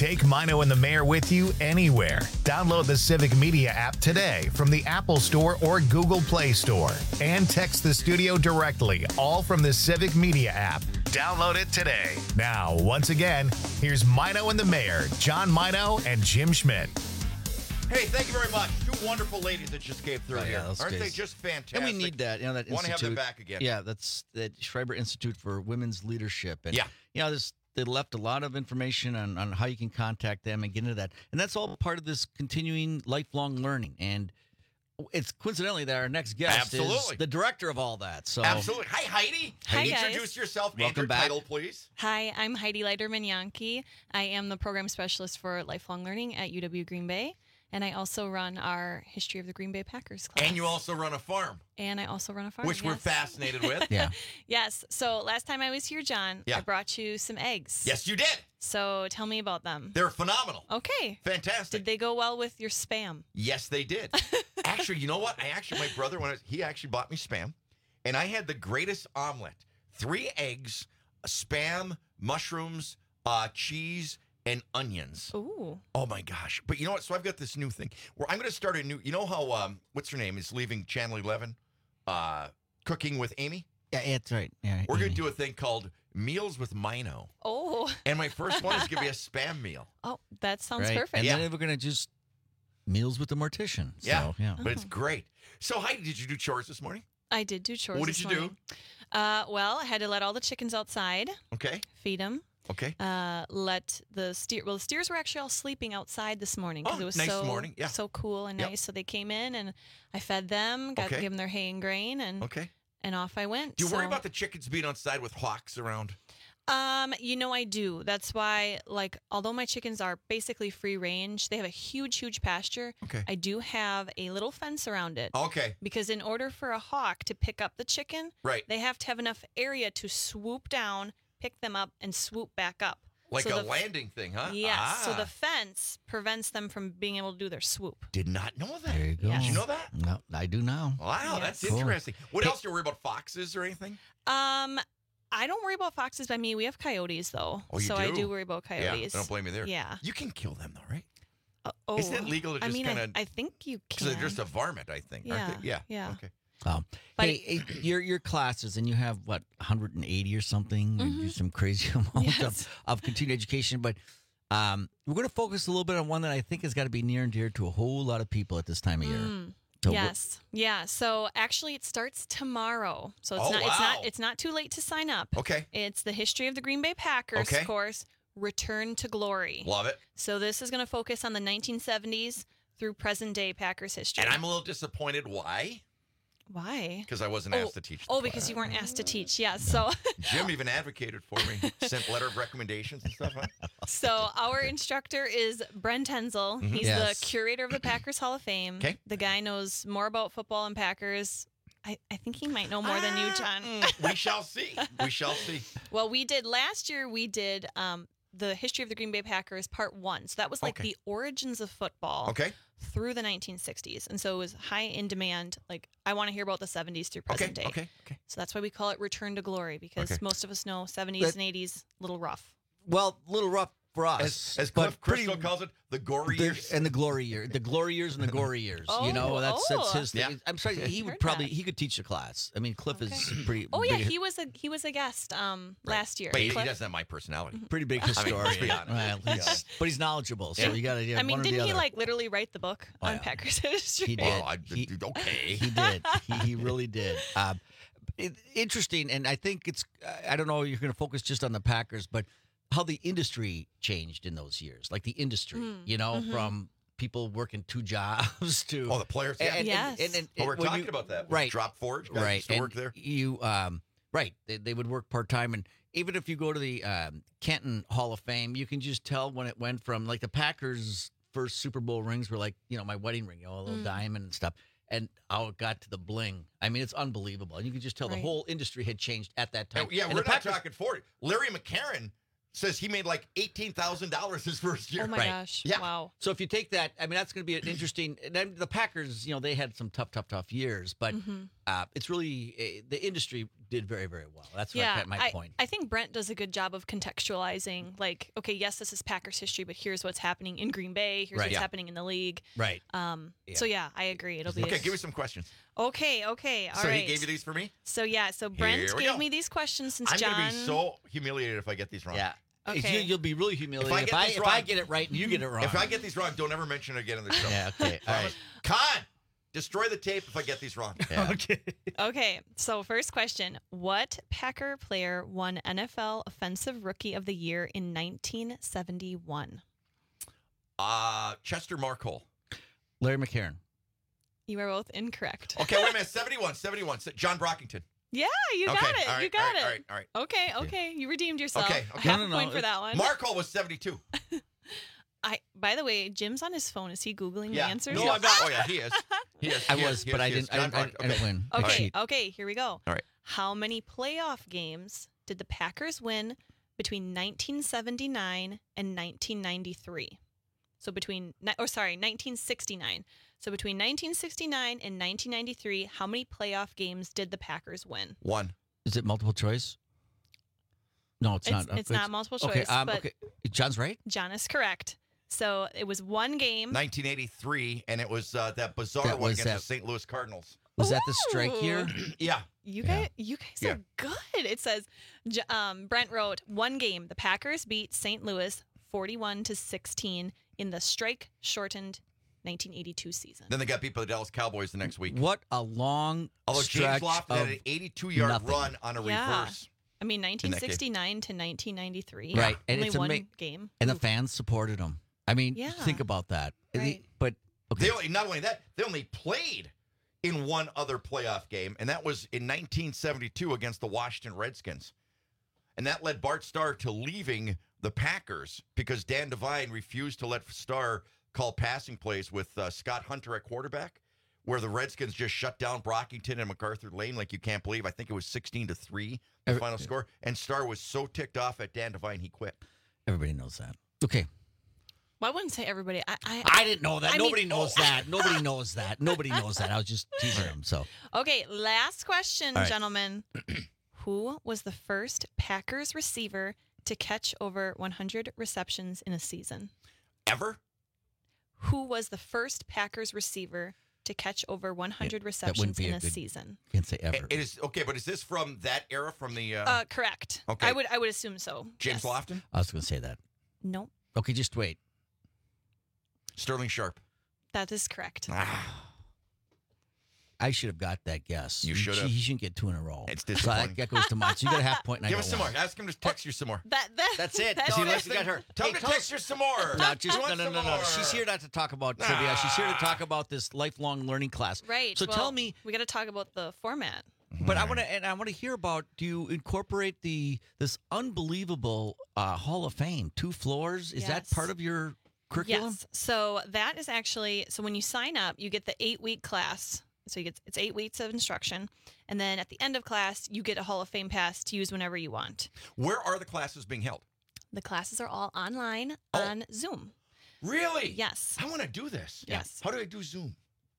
Take Mino and the Mayor with you anywhere. Download the Civic Media app today from the Apple Store or Google Play Store. And text the studio directly, all from the Civic Media app. Download it today. Now, once again, here's Mino and the Mayor, John Mino and Jim Schmidt. Hey, thank you very much. Two wonderful ladies that just came through Oh, yeah, here. those Aren't they guys. just fantastic? And we need that. You know, that Want to have them institute. back again. Yeah, that's the Schreiber Institute for Women's Leadership. And, Yeah. you know, this, they left a lot of information on, on how you can contact them and get into that. And that's all part of this continuing lifelong learning. And it's coincidentally that our next guest is Absolutely. the director of all that. So Absolutely. Hi, Heidi. Hi, Introduce guys. yourself and Welcome your back. title, please. Hi, I'm Heidi Leiterman-Yankee. I am the program specialist for lifelong learning at U W Green Bay, and I also run our History of the Green Bay Packers class. And you also run a farm, And I also run a farm, which we're yes. fascinated with. Yeah. Yes. So last time I was here, John, Yeah. I brought you some eggs. Yes, you did. So tell me about them. They're phenomenal. Okay. Fantastic. Did they go well with your spam? Yes, they did. Actually, you know what? I actually, my brother, when I, he actually bought me Spam, and I had the greatest omelet: three eggs, Spam, mushrooms, uh, cheese, and onions. Ooh. Oh my gosh! But you know what? So I've got this new thing where I'm going to start a new. You know how um, what's her name is leaving Channel eleven, uh, Cooking with Amy. Yeah, it's right. Yeah, We're going to do a thing called Meals with Mino. Oh. And my first one is going to be a Spam meal. Oh, that sounds right? perfect. And Yeah. then we're going to just meals with the mortician. So, Yeah, yeah. but it's great. So Heidi, did you do chores this morning? I did do chores. What did this you do? morning. Uh, well, I had to let all the chickens outside, Okay. feed them. Okay. Uh, let the steer. Well, the steers were actually all sleeping outside this morning because Oh, it was nice so morning, yeah. so cool and Yep. nice. So they came in and I fed them, got Okay. to give them their hay and grain, and Okay. and off I went. Do you worry So, about the chickens being outside with hawks around? Um, you know I do. That's why, like, although my chickens are basically free range, they have a huge, huge pasture. Okay. I do have a little fence around it. Okay. Because in order for a hawk to pick up the chicken, Right. they have to have enough area to swoop down, pick them up, and swoop back up. Like So a the- landing thing, huh? Yes. Ah. So the fence prevents them from being able to do their swoop. Did not know that. There you go. Did you know that? No, I do now. Wow, Yes. that's Cool. interesting. What Hey- else do you worry about? Foxes or anything? Um, I don't worry about foxes by me. We have coyotes though, Oh, you so do? I do worry about coyotes. Yeah, I don't blame you there. Yeah. You can kill them though, right? Uh, oh, Isn't it legal to I just mean, kinda- I, I think you Because can. they're just a varmint, I think. Aren't Yeah, they? Yeah. yeah. Okay. Um, But hey, hey, your your classes, and you have what one hundred eighty or something. You do some crazy amount Mm-hmm. Yes. of, of continuing education, but um, we're going to focus a little bit on one that I think has got to be near and dear to a whole lot of people at this time of year. Mm, So what- yes. Yeah. So actually, it starts tomorrow. So it's Oh, not. It's wow. not. It's not too late to sign up. Okay. It's the history of the Green Bay Packers Okay. course, Return to Glory. Love it. So this is going to focus on the nineteen seventies through present day Packers history. And I'm a little disappointed. Why? Why? Because I wasn't Oh, asked to teach. the Oh, class. because you weren't asked to teach. Yes. So. Jim even advocated for me. Sent letter of recommendations and stuff. Huh? So our instructor is Brent Hensel. Mhm. He's Yes. the curator of the Packers Hall of Fame. 'Kay. The guy knows more about football and Packers. I, I think he might know more than you, John. Mm, we shall see. We shall see. Well, we did last year. We did um, the history of the Green Bay Packers Part One. So that was like Okay. the origins of football Okay. through the nineteen sixties, and so it was high in demand. Like I want to hear about the seventies through Okay. present day. Okay. Okay. So that's why we call it Return to Glory, because Okay. most of us know seventies But- and eighties little rough. Well, a little rough for us. As, as but Cliff Crystal pretty- calls it, the gory the- years. and the glory year, the glory years and the gory years. you know, Oh, that's that's oh. his thing. Yeah. I'm sorry, he would Heard probably that. he could teach the class. I mean, Cliff is pretty. Oh yeah, big, he was a he was a guest um Right. last year. But he, he Cliff. doesn't have my personality. pretty big I mean, historian. let's be honest. Well, he's- but he's knowledgeable, so Yeah. you got to. Yeah, I mean, one or the didn't he other. like literally write the book Oh, on yeah. Packers history? He did. Well, I, He- okay. He did. He, he really did. Um, it, interesting, and I think it's. I don't know. You're going to focus just on the Packers, but how the industry changed in those years, like the industry, Mm, you know, mhm. from people working two jobs to Oh, the players. Yeah. and, Yes. and, and, and, well, we're when talking you- about that. right? Drop Forge. Guys Right, used to and work there. you, um, right? They, they would work part time, and even if you go to the um, Canton Hall of Fame, you can just tell when it went from like the Packers' first Super Bowl rings were like, you know, my wedding ring, you know, a little Mm. diamond and stuff, and how it got to the bling. I mean, it's unbelievable, and you can just tell the Right. whole industry had changed at that time. And, yeah, and we're the not Packers, talking forty. Larry McCarron says he made like eighteen thousand dollars his first year. Oh my Right. gosh! Yeah. Wow. So if you take that, I mean, that's going to be an interesting. And then the Packers, you know, they had some tough, tough, tough years, but Mhm. uh, it's really uh, the industry did very, very well. That's yeah, my, my I, point. I think Brent does a good job of contextualizing, like, okay, yes, this is Packers history, but here's what's happening in Green Bay. Here's Right. what's Yeah. happening in the league. Right. Um. Yeah. So yeah, I agree. It'll be Okay, a- give me some questions. Okay. Okay. All so right. he gave you these for me? So yeah. So Brent Here we gave go. me these questions since I'm John. going to be so humiliated if I get these wrong. Yeah. Okay. You, you'll be really humiliated If I if, get I, these if wrong- I get it right and you get it wrong. If I get these wrong, don't ever mention it again in the show. Yeah, okay. All right. Con, destroy the tape if I get these wrong. Yeah. Okay. Okay, so first question. What Packer player won N F L Offensive Rookie of the Year in nineteen seventy-one? Uh, Chester Marcole. Larry McCarron. You are both incorrect. Okay, wait a minute. seventy-one, seventy-one. John Brockington. Yeah, you Okay, got it. all right, you got all right, it. all right, all right. Okay, okay. You redeemed yourself. Okay, okay. Half No, a no, point no. for that one. Marcole was seventy-two. I. By the way, Jim's on his phone. Is he Googling Yeah. the answers? No, I'm not. Oh, yeah, he is. He is. I he was, is, he but is, I he is. didn't. I, John I, I Brock- didn't okay. win. All right. Okay, okay, here we go. All right. How many playoff games did the Packers win between nineteen seventy-nine and nineteen ninety-three? So between, ni- oh, sorry, nineteen sixty-nine. So between nineteen sixty-nine and nineteen ninety-three, how many playoff games did the Packers win? One. Is it multiple choice? No, it's, It's- not. it's not multiple Okay, choice, um, but- okay. John's right. John is correct. So it was one game. nineteen eighty-three, and it was uh, that bizarre That one was against that- the Saint Louis Cardinals. Was that the strike year? Yeah. You Yeah. guys, you guys Yeah. are good. It says, J- um, Brent wrote one game. The Packers beat Saint Louis forty-one to sixteen in the strike-shortened nineteen eighty-two season. Then they got beat by the Dallas Cowboys the next week. What a long Although stretch James Lofton had of an eighty-two-yard nothing. run on a Yeah. reverse. I mean, that game. nineteen sixty-nine to nineteen ninety-three. Right, and Only it's one ama- game. and the fans supported him. I mean, Yeah. think about that. Right. But okay. They only, not only that, they only played in one other playoff game, and that was in nineteen seventy-two against the Washington Redskins. And that led Bart Starr to leaving the Packers because Dan Devine refused to let Starr call passing plays with uh, Scott Hunter at quarterback, where the Redskins just shut down Brockington and MacArthur Lane like you can't believe. I think it was sixteen to three, the Every- final score. And Starr was so ticked off at Dan Devine, he quit. Everybody knows that. Okay. Well, I wouldn't say everybody. I I, I didn't know that. I Nobody mean- knows that. Nobody knows that. Nobody knows that. I was just teasing them. So Okay, last question, All right. gentlemen. Who was the first Packers receiver to catch over one hundred receptions in a season? Ever? Who was the first Packers receiver to catch over one hundred that wouldn't receptions be in a a good- season? can't say ever. It is okay, but is this from that era? From the uh, Uh, correct. Okay. I would I would assume so. James yes. Lofton, I was going to say that. No, Okay, just wait. Sterling Sharp. that is correct. Ah, I should have got that guess. You should have. He shouldn't get two in a row. It's So that, disappointing. that goes to mine. So you got a half point. And I Give got us some one. more. Ask him to text you some more. That that That's it. That's See, it. let's got her. Tell him Hey, to text you some more. No, just He no, wants no, some no, no. more. She's here not to talk about trivia. She's here to talk about this lifelong learning class. Right. So well, tell me, we got to talk about the format. but I want to, and I want to hear about. Do you incorporate the this unbelievable uh, Hall of Fame, two floors? Is that Yes. part of your curriculum? Yes. So that is actually so when you sign up, you get the eight week class. So you get it's eight weeks of instruction, and then at the end of class, you get a Hall of Fame pass to use whenever you want. Where are the classes being held? The classes are all online Oh. on Zoom. Really? Yes. I want to do this. Yes. How do I do Zoom?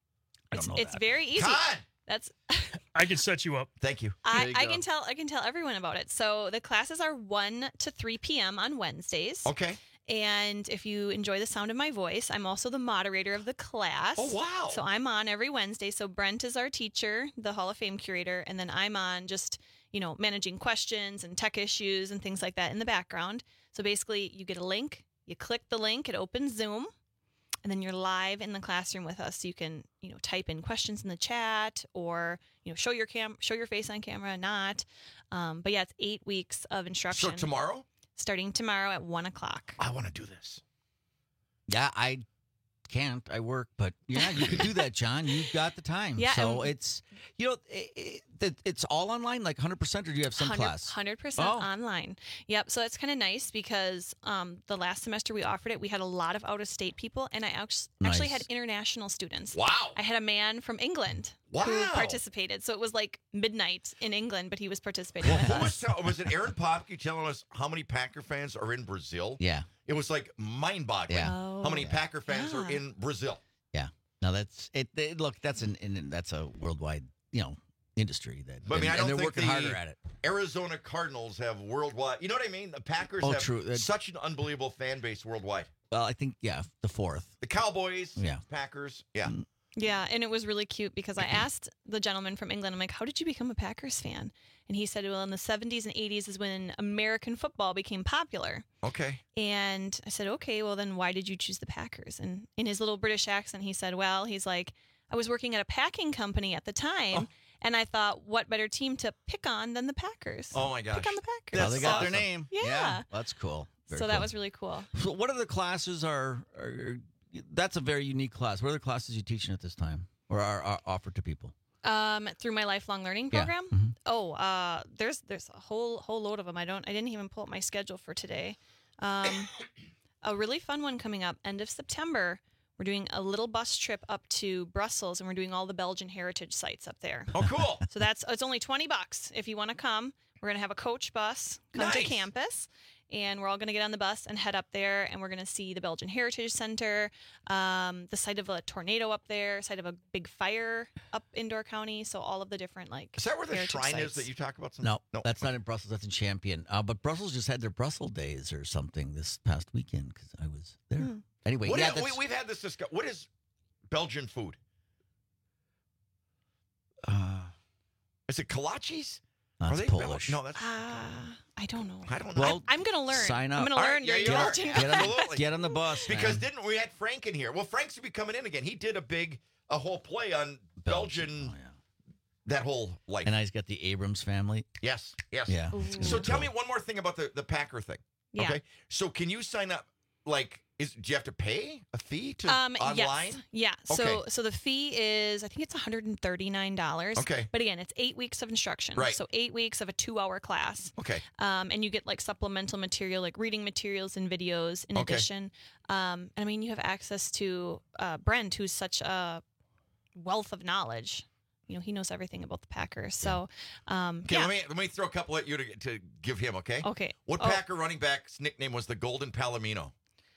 I It's, don't know it's that. very easy. Con! That's I can set you up. Thank you. I, I can tell I can tell everyone about it. So the classes are one to three p.m. on Wednesdays. Okay. And if you enjoy the sound of my voice, I'm also the moderator of the class. Oh, wow. So I'm on every Wednesday. So Brent is our teacher, the Hall of Fame curator, and then I'm on just, you know, managing questions and tech issues and things like that in the background. So basically, you get a link, you click the link, it opens Zoom, and then you're live in the classroom with us. So you can, you know, type in questions in the chat or, you know, show your cam show your face on camera, not. Um, but yeah, it's eight weeks of instruction. So tomorrow? Starting tomorrow at one o'clock. I want to do this. Yeah, I can't. I work, but yeah, you could do that, John. You've got the time. Yeah, So and- it's you know it, it, it's all online, like hundred percent, or do you have some class? one hundred percent Oh. online. Yep. So it's kind of nice because um, the last semester we offered it, we had a lot of out of state people, and I act- actually Nice. had international students. Wow. I had a man from England who Wow. participated. So it was like midnight in England, but he was participating Well, with who us. was, tell- was it Aaron Popke telling us how many Packer fans are in Brazil? Yeah, It was like mind-boggling Yeah. how many Oh. Packer fans are Yeah. in Brazil. yeah. No, that's it. it look, that's an, an that's a worldwide, you know, industry. That, But I mean, and, I don't and they're think working the harder at it. Arizona Cardinals have worldwide. You know what I mean? The Packers Oh, have true. That- such an unbelievable fan base worldwide. Well, I think yeah, the fourth. The Cowboys, Yeah. Packers, yeah. Yeah, and it was really cute because I asked the gentleman from England, I'm like, how did you become a Packers fan? And he said, well, in the seventies and eighties is when American football became popular. Okay. And I said, okay, well, then why did you choose the Packers? And in his little British accent, he said, well, he's like, I was working at a packing company at the time, Oh. and I thought, what better team to pick on than the Packers? Oh, my gosh. Pick on the Packers. Well, they got So- their name. Yeah. That's cool. Very so that cool. was really cool. So what other classes are, are? That's a very unique class. What other classes are you teaching at this time, or are, are offered to people? Um, through my lifelong learning Yeah. program. Mhm. Oh, uh, there's there's a whole whole load of them. I don't I didn't even pull up my schedule for today. Um, a really fun one coming up end of September. We're doing a little bus trip up to Brussels, and we're doing all the Belgian heritage sites up there. Oh, cool! So that's it's only twenty bucks if you want to come. We're gonna have a coach bus come to Nice. campus. And we're all going to get on the bus and head up there, and we're going to see the Belgian Heritage Center, um, the site of a tornado up there, site of a big fire up in Door County. So all of the different like. Is that where the heritage shrine sites. is that you talk about? Some- No, that's not in Brussels. That's in Champion. Uh, but Brussels just had their Brussels days or something this past weekend because I was there. Hmm. Anyway, What yeah, is- we, that's, we've had this discussion. What is Belgian food? uh, Is it kolaches? that's Are they Polish. Bel- no, that's. Ah, I don't know. I don't know. Well, I'm going to learn. sign I'm up. going to All right, learn yeah, your you are. Belgian. Get on, Absolutely. get on the bus, Because man. didn't we had Frank in here? Well, Frank's to be coming in again. He did a big, a whole play on Belgian, Belgian, oh, yeah. that whole life. And I just got the Abrams family. yes, yes. Yeah. Ooh. it's gonna So be tell cool. me one more thing about the, the Packer thing. Yeah. Okay. So can you sign up? Like, is do you have to pay a fee to Um, online? yes. Yeah. So Okay. so the fee is I think it's one hundred thirty-nine dollars. Okay. But again, it's eight weeks of instruction. Right. So eight weeks of a two-hour class. Okay. Um, and you get like supplemental material, like reading materials and videos in Okay. addition. Um, and I mean, you have access to uh, Brent, who's such a wealth of knowledge. You know, he knows everything about the Packers. So, um, Okay. yeah. Let me let me throw a couple at you to to give him. Okay. Okay. What Oh. Packer running back's nickname was the Golden Palomino?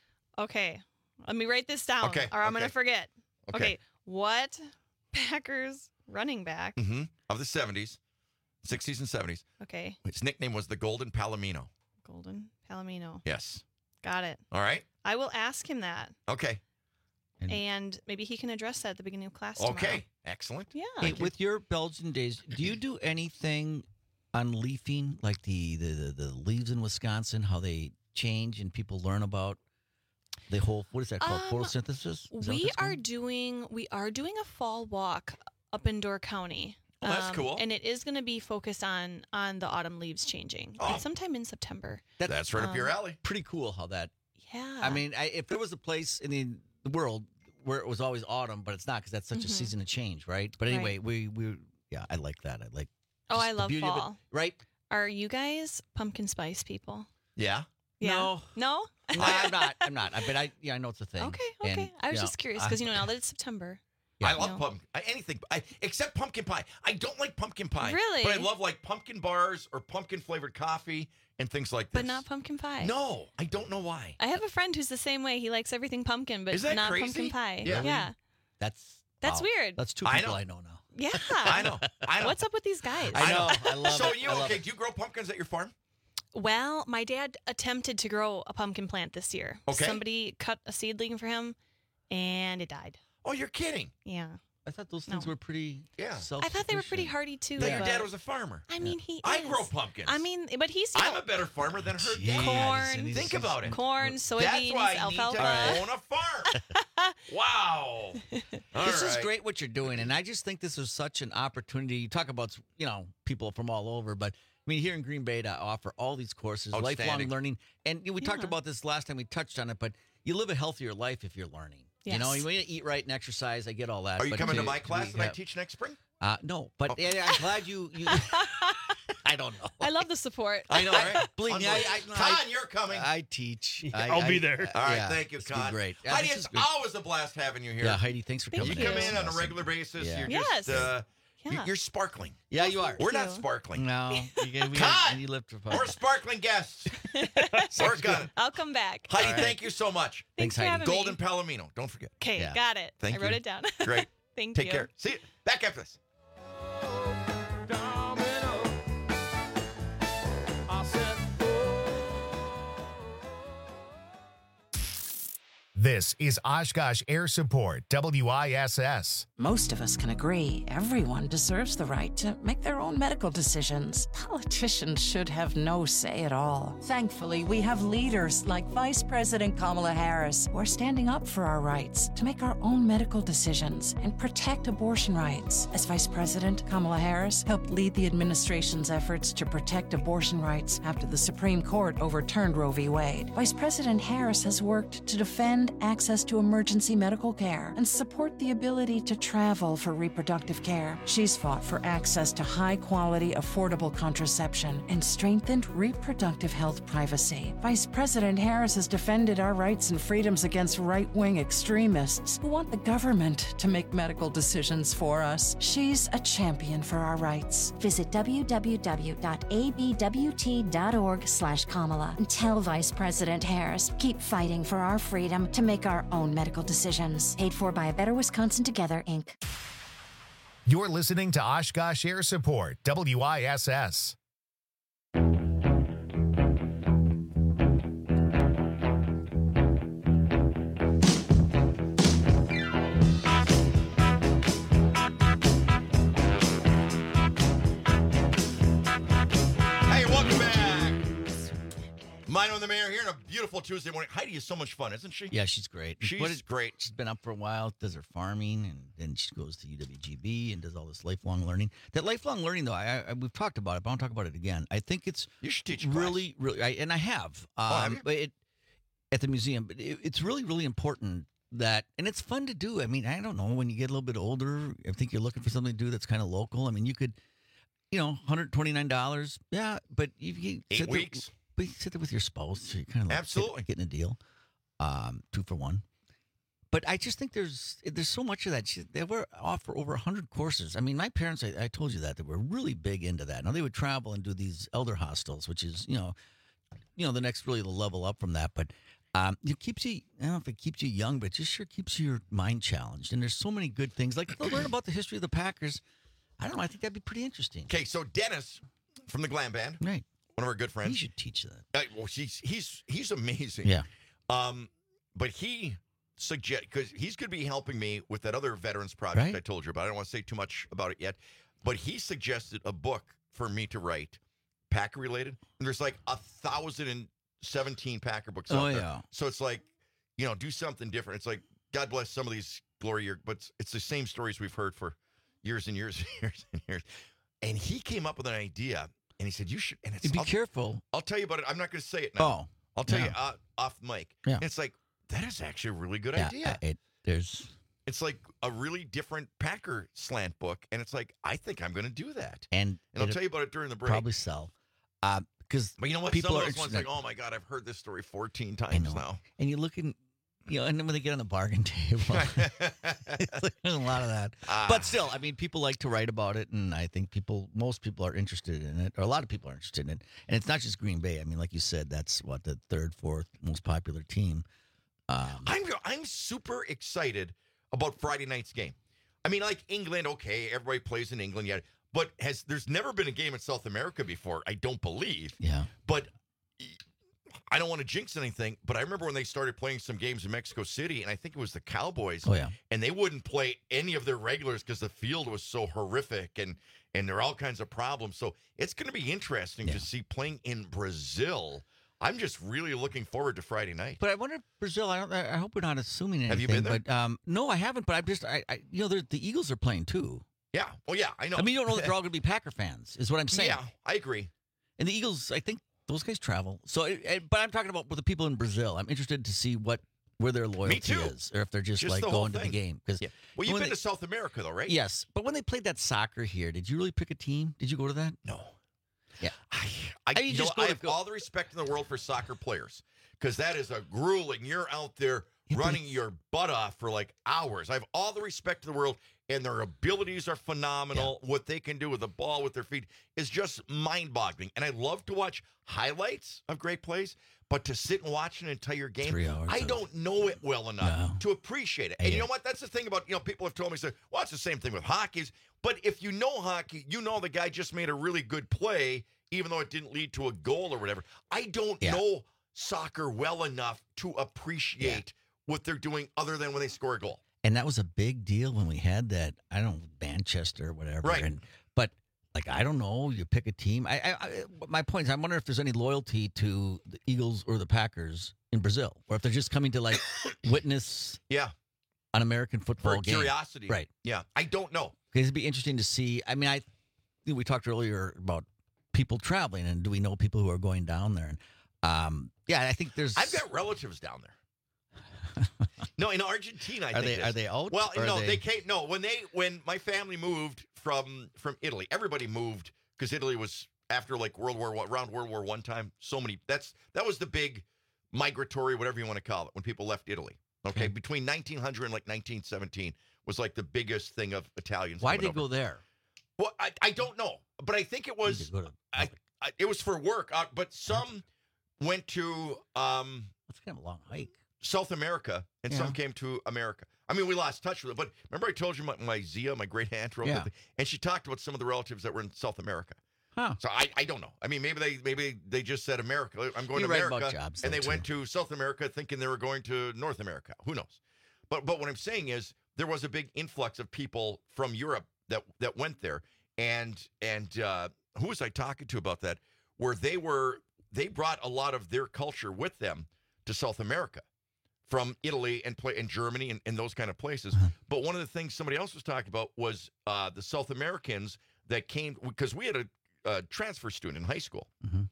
Okay. Let me write this down, Okay, or I'm okay. gonna forget. Okay. Okay. What Packers running back? Mm-hmm. Of the seventies, sixties, and seventies. Okay. His nickname was the Golden Palomino. Golden Palomino. Yes. Got it. All right. I will ask him that, Okay. And- and maybe he can address that at the beginning of class. Okay. tomorrow. Excellent. Yeah. Hey, with your Belgian days, do you do anything on leafing, like the, the, the, the leaves in Wisconsin, how they change and people learn about the whole, what is that called, Um, photosynthesis? Is that what We that's are called? doing we are doing a fall walk up in Door County. Oh, that's Um, cool. And it is going to be focused on on the autumn leaves changing. Oh. It's sometime in September. That's right up your um, alley. Pretty cool how that, Yeah. I mean, I, if there was a place in the, the world where it was always autumn, but it's not because that's such a Mhm. season of change, right? But Right. anyway, we, we, yeah, I like that. I like Oh, just I the love beauty of it, fall. right? Are you guys pumpkin spice people? Yeah. Yeah. No. No? No, I'm not. I'm not. I- But I, yeah, I know it's a thing. Okay, okay. And, I was you know, just curious because you know now that it's September. I you love know. pumpkin. I, anything I, except pumpkin pie. I don't like pumpkin pie. Really? But I love like pumpkin bars or pumpkin flavored coffee and things like this. But not pumpkin pie. No, I don't know why. I have a friend who's the same way. He likes everything pumpkin, but Is that not crazy? pumpkin pie. Yeah. Yeah. That's That's wow. weird. That's two I people know. I know now. Yeah. I know. I know. What's up with these guys? I know. I love so it. you I love okay? it. Do you grow pumpkins at your farm? Well, my dad attempted to grow a pumpkin plant this year. Okay. Somebody cut a seedling for him, and it died. Oh, you're kidding. Yeah. I thought those things No. were pretty. Yeah. I thought they were pretty hardy too. That your dad but- was a farmer. I mean, he. I is. grow pumpkins. I mean, but he's. You I'm know, a better farmer than her Jeez, dad. corn. and he's- Think about it. corn, That's soybeans, why I alfalfa. need to own a farm. Wow. All This is right. great what you're doing, and I just think this is such an opportunity. You talk about, you know, people from all over, but I mean, here in Green Bay to offer all these courses, lifelong Outstanding. learning, and you know, we talked Yeah. about this last time we touched on it, but you live a healthier life if you're learning. You know, Yes. you eat right and exercise. I get all that. Are you but coming to to- my class we that I have- teach next spring? Uh, no, but Oh. yeah, I'm glad you. you I don't know. I love the support. I know, right? Believe me, I, I, Unbelievable. I, Con, you're coming. I teach. Yeah, I, I'll I- be there. All right, yeah, thank you, it's been Con. great. Yeah, Heidi, this it's is good. always a blast having you here. Yeah, Heidi, thanks for Thank You coming. come you. in on a regular basis. Yeah. You're Yes. just uh, you- Yeah. you're sparkling. Yeah, you are. We're not you. sparkling. No, you get we Con! and you live to We're sparkling guests. We're good. I'll come back. Heidi, All right. thank you so much. Thanks, for Heidi. having Golden me. Palomino. Don't forget. Okay, Yeah. got it. Thank I wrote you. it down. Great. Thank Take you. care. See you. Back after this. This is Oshkosh Air Support, W I S S. Most of us can agree everyone deserves the right to make their own medical decisions. Politicians should have no say at all. Thankfully, we have leaders like Vice President Kamala Harris who are standing up for our rights to make our own medical decisions and protect abortion rights. As Vice President, Kamala Harris helped lead the administration's efforts to protect abortion rights after the Supreme Court overturned Roe v. Wade. Vice President Harris has worked to defend access to emergency medical care and support the ability to travel for reproductive care. She's fought for access to high-quality, affordable contraception and strengthened reproductive health privacy. Vice President Harris has defended our rights and freedoms against right-wing extremists who want the government to make medical decisions for us. She's a champion for our rights. Visit w w w dot a b w t dot org slash Kamala and tell Vice President Harris, keep fighting for our freedom to make our own medical decisions. Paid for by A Better Wisconsin Together, Incorporated. You're listening to Oshkosh Air Support, W I S S. Mino and the Mayor here on a beautiful Tuesday morning. Heidi is so much fun, isn't she? Yeah, she's great. She's What is- great. She's been up for a while, does her farming, and then she goes to U W G B and does all this lifelong learning. That lifelong learning, though, I, I we've talked about it, but I want to talk about it again. I think it's you should teach a really, really, I, and I have, um, have you? but it, at the museum. But it, it's really, really important that, and it's fun to do. I mean, I don't know, when you get a little bit older, I think you're looking for something to do that's kind of local. I mean, you could, you know, one hundred twenty-nine dollars, yeah, but you, you Eight sit there- weeks. But you sit there with your spouse, so you're kind of like Absolutely. getting a deal, um, two for one. But I just think there's there's so much of that. She- They were offer over one hundred courses. I mean, my parents, I, I told you that, they were really big into that. Now, they would travel and do these elder hostels, which is, you know, you know, the next really the level up from that. But um, it keeps you, I don't know if it keeps you young, but it just sure keeps your mind challenged. And there's so many good things. Like, they'll learn about the history of the Packers. I don't know. I think that'd be pretty interesting. Okay, so Dennis from the Glam Band. Right. One of our good friends. He should teach that. Uh, well, he's he's he's amazing. Yeah. Um, but he suggest because he's going to be helping me with that other veterans project Right. I told you about. I don't want to say too much about it yet, but he suggested a book for me to write, Packer related. And there's like a thousand and seventeen Packer books Oh, out there. yeah. So it's like, you know, do something different. It's like, God bless some of these glory years, but it's, it's the same stories we've heard for years and years and years and years. And he came up with an idea. And he said, you should. And it's, Be I'll, careful. I'll tell you about it. I'm not going to say it now. Oh. I'll tell yeah. you uh, off mic. Yeah. And it's like, that is actually a really good Yeah, idea. uh, it, there's It's like a really different Packer slant book. And it's like, I think I'm going to do that. And, And I'll it'll tell you about it during the break. probably sell. Uh, because But you know what? people Some are of those ones interested- like, oh my God, I've heard this story fourteen I times know. now. And you look in, you know, and then when they get on the bargain table, there's a lot of that. Ah. But still, I mean, people like to write about it, and I think people, most people are interested in it, or a lot of people are interested in it. And it's not just Green Bay. I mean, like you said, that's what the third, fourth most popular team. Um, I'm I'm super excited about Friday night's game. I mean, like England, okay, everybody plays in England yet, but has there's never been a game in South America before, I don't believe. Yeah. But I don't want to jinx anything, but I remember when they started playing some games in Mexico City, and I think it was the Cowboys. Oh, yeah. And they wouldn't play any of their regulars because the field was so horrific, and and there are all kinds of problems. So it's going to be interesting Yeah. to see playing in Brazil. I'm just really looking forward to Friday night. But I wonder, Brazil. I don't. I hope we're not assuming anything. Have you been there? But um, no, I haven't. But I'm just. I, I you know, they're- the Eagles are playing too. Yeah. Oh, yeah, I know. I mean, you don't know that they're all going to be Packer fans. Is what I'm saying. Yeah, I agree. And the Eagles, I think those guys travel. So, it, it- but I'm talking about with the people in Brazil. I'm interested to see what where their loyalty too. is, or if they're just, Just like the whole going to the thing. game. Because Yeah. Well, you've been to South America, though, right? Yes, but when they played that soccer here, did you really pick a team? Did you go to that? No. Yeah. I, I mean, you you know, just I go to have go- all the respect in the world for soccer players because that is a grueling. You're out there Yeah, but running it's- your butt off for like hours. I have all the respect in the world, and their abilities are phenomenal. What they can do with the ball with their feet is just mind-boggling. And I love to watch highlights of great plays, but to sit and watch an entire game, Three hours I of- don't know it well enough No. to appreciate it. And you Yeah. know what? That's the thing about, you know, people have told me, say, well, it's the same thing with hockey. But if you know hockey, you know the guy just made a really good play, even though it didn't lead to a goal or whatever. I don't Yeah. know soccer well enough to appreciate what they're doing other than when they score a goal. And that was a big deal when we had that, I don't know, Manchester or whatever. Right. And, but, like, I don't know, you pick a team. I, I, I My point is, I wonder if there's any loyalty to the Eagles or the Packers in Brazil, or if they're just coming to, like, witness yeah. an American football For game. curiosity. Right. Yeah. I don't know. Because it'd be interesting to see. I mean, I we talked earlier about people traveling, and do we know people who are going down there? And um, yeah, I think there's. I've got relatives down there. No, in Argentina, I Are think they- it is. are they out, Well, or are no, they- they came. No, when they when my family moved from from Italy, everybody moved because Italy was after like World War One, around World War One time. So many. That's that was the big migratory, whatever you want to call it, when people left Italy. Okay, Okay. between nineteen hundred and like nineteen seventeen was like the biggest thing of Italians. Why'd coming they over. go there? Well, I, I don't know, but I think it was Go to- I, I, it was for work. Uh, but some went to um, That's kind of a long hike. South America, and Yeah. some came to America. I mean, we lost touch with it. But remember, I told you my, my Zia, my great aunt, wrote Yeah. that thing, and she talked about some of the relatives that were in South America. Huh. So I, I don't know. I mean, maybe they maybe they just said America. I'm going You to read about America, jobs, and though, they went to South America thinking they were going to North America. Who knows? But but what I'm saying is there was a big influx of people from Europe that that went there, and and uh, who was I talking to about that? Where they were they brought a lot of their culture with them to South America from Italy and play in Germany and, and those kind of places. But one of the things somebody else was talking about was uh, the South Americans that came because we had a, a transfer student in high school.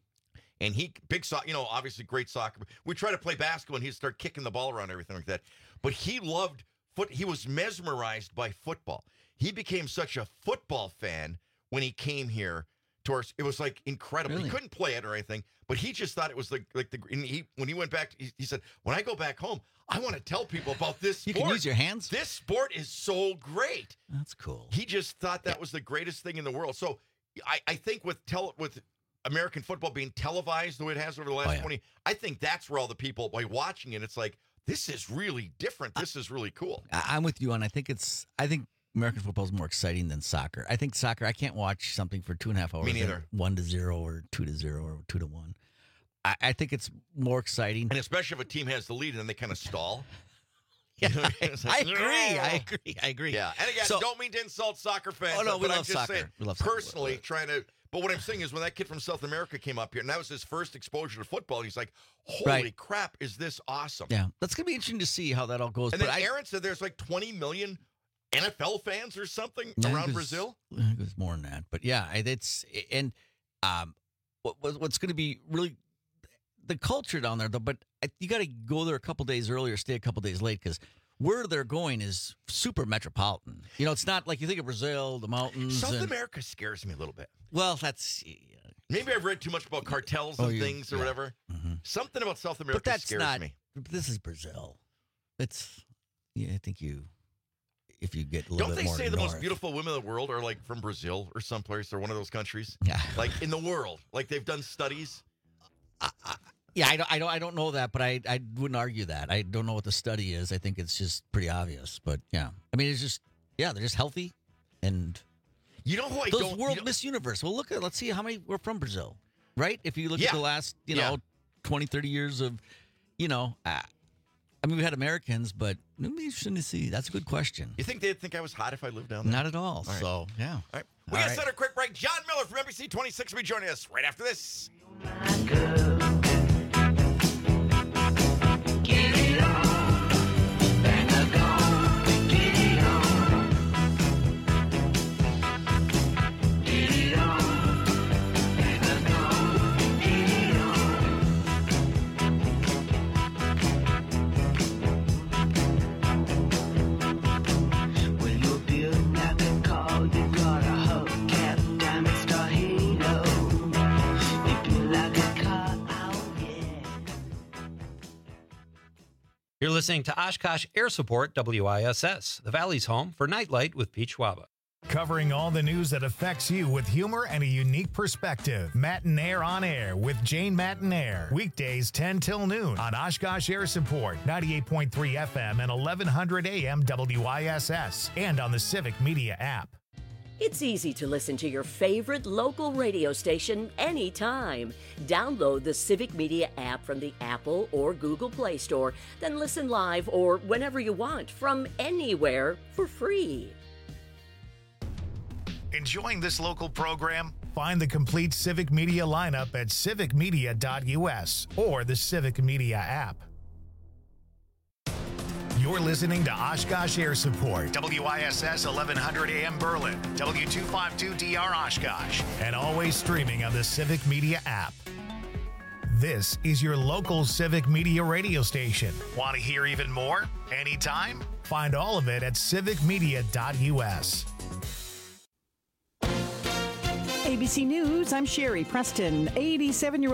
And he, big soccer, you know, obviously great soccer. We try to play basketball and he'd start kicking the ball around and everything like that. But he loved foot. He was mesmerized by football. He became such a football fan when he came here to our, it was like incredible. Really? He couldn't play it or anything, but he just thought it was like, like the, and he, when he went back, he, he said, when I go back home, I want to tell people about this You sport. can use your hands? This sport is so great. That's cool. He just thought that was the greatest thing in the world. So I, I think with tele, with American football being televised the way it has over the last Oh, yeah. twenty, I think that's where all the people, by watching it, it's like, this is really different. This is really cool. I- I'm with you on. I think it's. I think American football is more exciting than soccer. I think soccer. I can't watch something for two and a half hours. Me and neither. One to zero or two to zero or two to one. I, I think it's more exciting. And especially if a team has the lead and then they kind of stall. Yeah, You know what I mean? It's I like, agree. I agree. I agree. Yeah. And again, So- don't mean to insult soccer fans. Oh, no, but we I'm love just soccer. saying, We love soccer. personally, trying to. But what I'm saying is when that kid from South America came up here, and that was his first exposure to football, he's like, holy Right. crap, is this awesome? Yeah, that's gonna be interesting to see how that all goes. And but then I, Aaron said there's like twenty million N F L fans or something I think around it's- Brazil. I think it's more than that, but yeah, I- it's and um, what, what- what's going to be really the culture down there, though. But I, you got to go there a couple days earlier, stay a couple days late because where they're going is super metropolitan. You know, it's not like you think of Brazil, the mountains. South and- America scares me a little bit. Well, that's Maybe I've read too much about cartels Oh, and you- things or yeah. whatever. Something about South America but that's scares not. me. This is Brazil. It's. Yeah, I think you. If you get a little Don't bit they more say the north. most beautiful women in the world are like from Brazil or someplace or one of those countries? Yeah. Like in the world. Like they've done studies. Yeah, I don't, I don't, I don't know that, but I, I wouldn't argue that. I don't know what the study is. I think it's just pretty obvious. But yeah, I mean, it's just, yeah, they're just healthy, and you know who I those don't- World you know- Miss Universe. Well, look at, let's see how many were from Brazil, right? If you look Yeah. at the last, you Yeah. know, twenty, thirty years of, you know, uh, I mean, we had Americans, but it'd be interesting to see. That's a good question. You think they'd think I was hot if I lived down there? Not at all. All right. So yeah. All right. We All got to right. set a quick break. John Miller from N B C twenty-six will be joining us right after this. You're listening to Oshkosh Air Support W I S S, the Valley's home for Nightlight with Peach Waba. Covering all the news that affects you with humor and a unique perspective. Matinaire on Air with Jane Matinaire. Weekdays ten till noon on Oshkosh Air Support, ninety-eight point three F M and eleven hundred A M W I S S, and on the Civic Media app. It's easy to listen to your favorite local radio station anytime. Download the Civic Media app from the Apple or Google Play Store, then listen live or whenever you want from anywhere for free. Enjoying this local program? Find the complete Civic Media lineup at civic media dot u s or the Civic Media app. You're listening to Oshkosh Air Support, W I S S eleven hundred A M Berlin, W two fifty-two D R Oshkosh, and always streaming on the Civic Media app. This is your local Civic Media radio station. Want to hear even more? Anytime? Find all of it at civic media dot u s. A B C News, I'm Sherry Preston. eighty-seven-year-old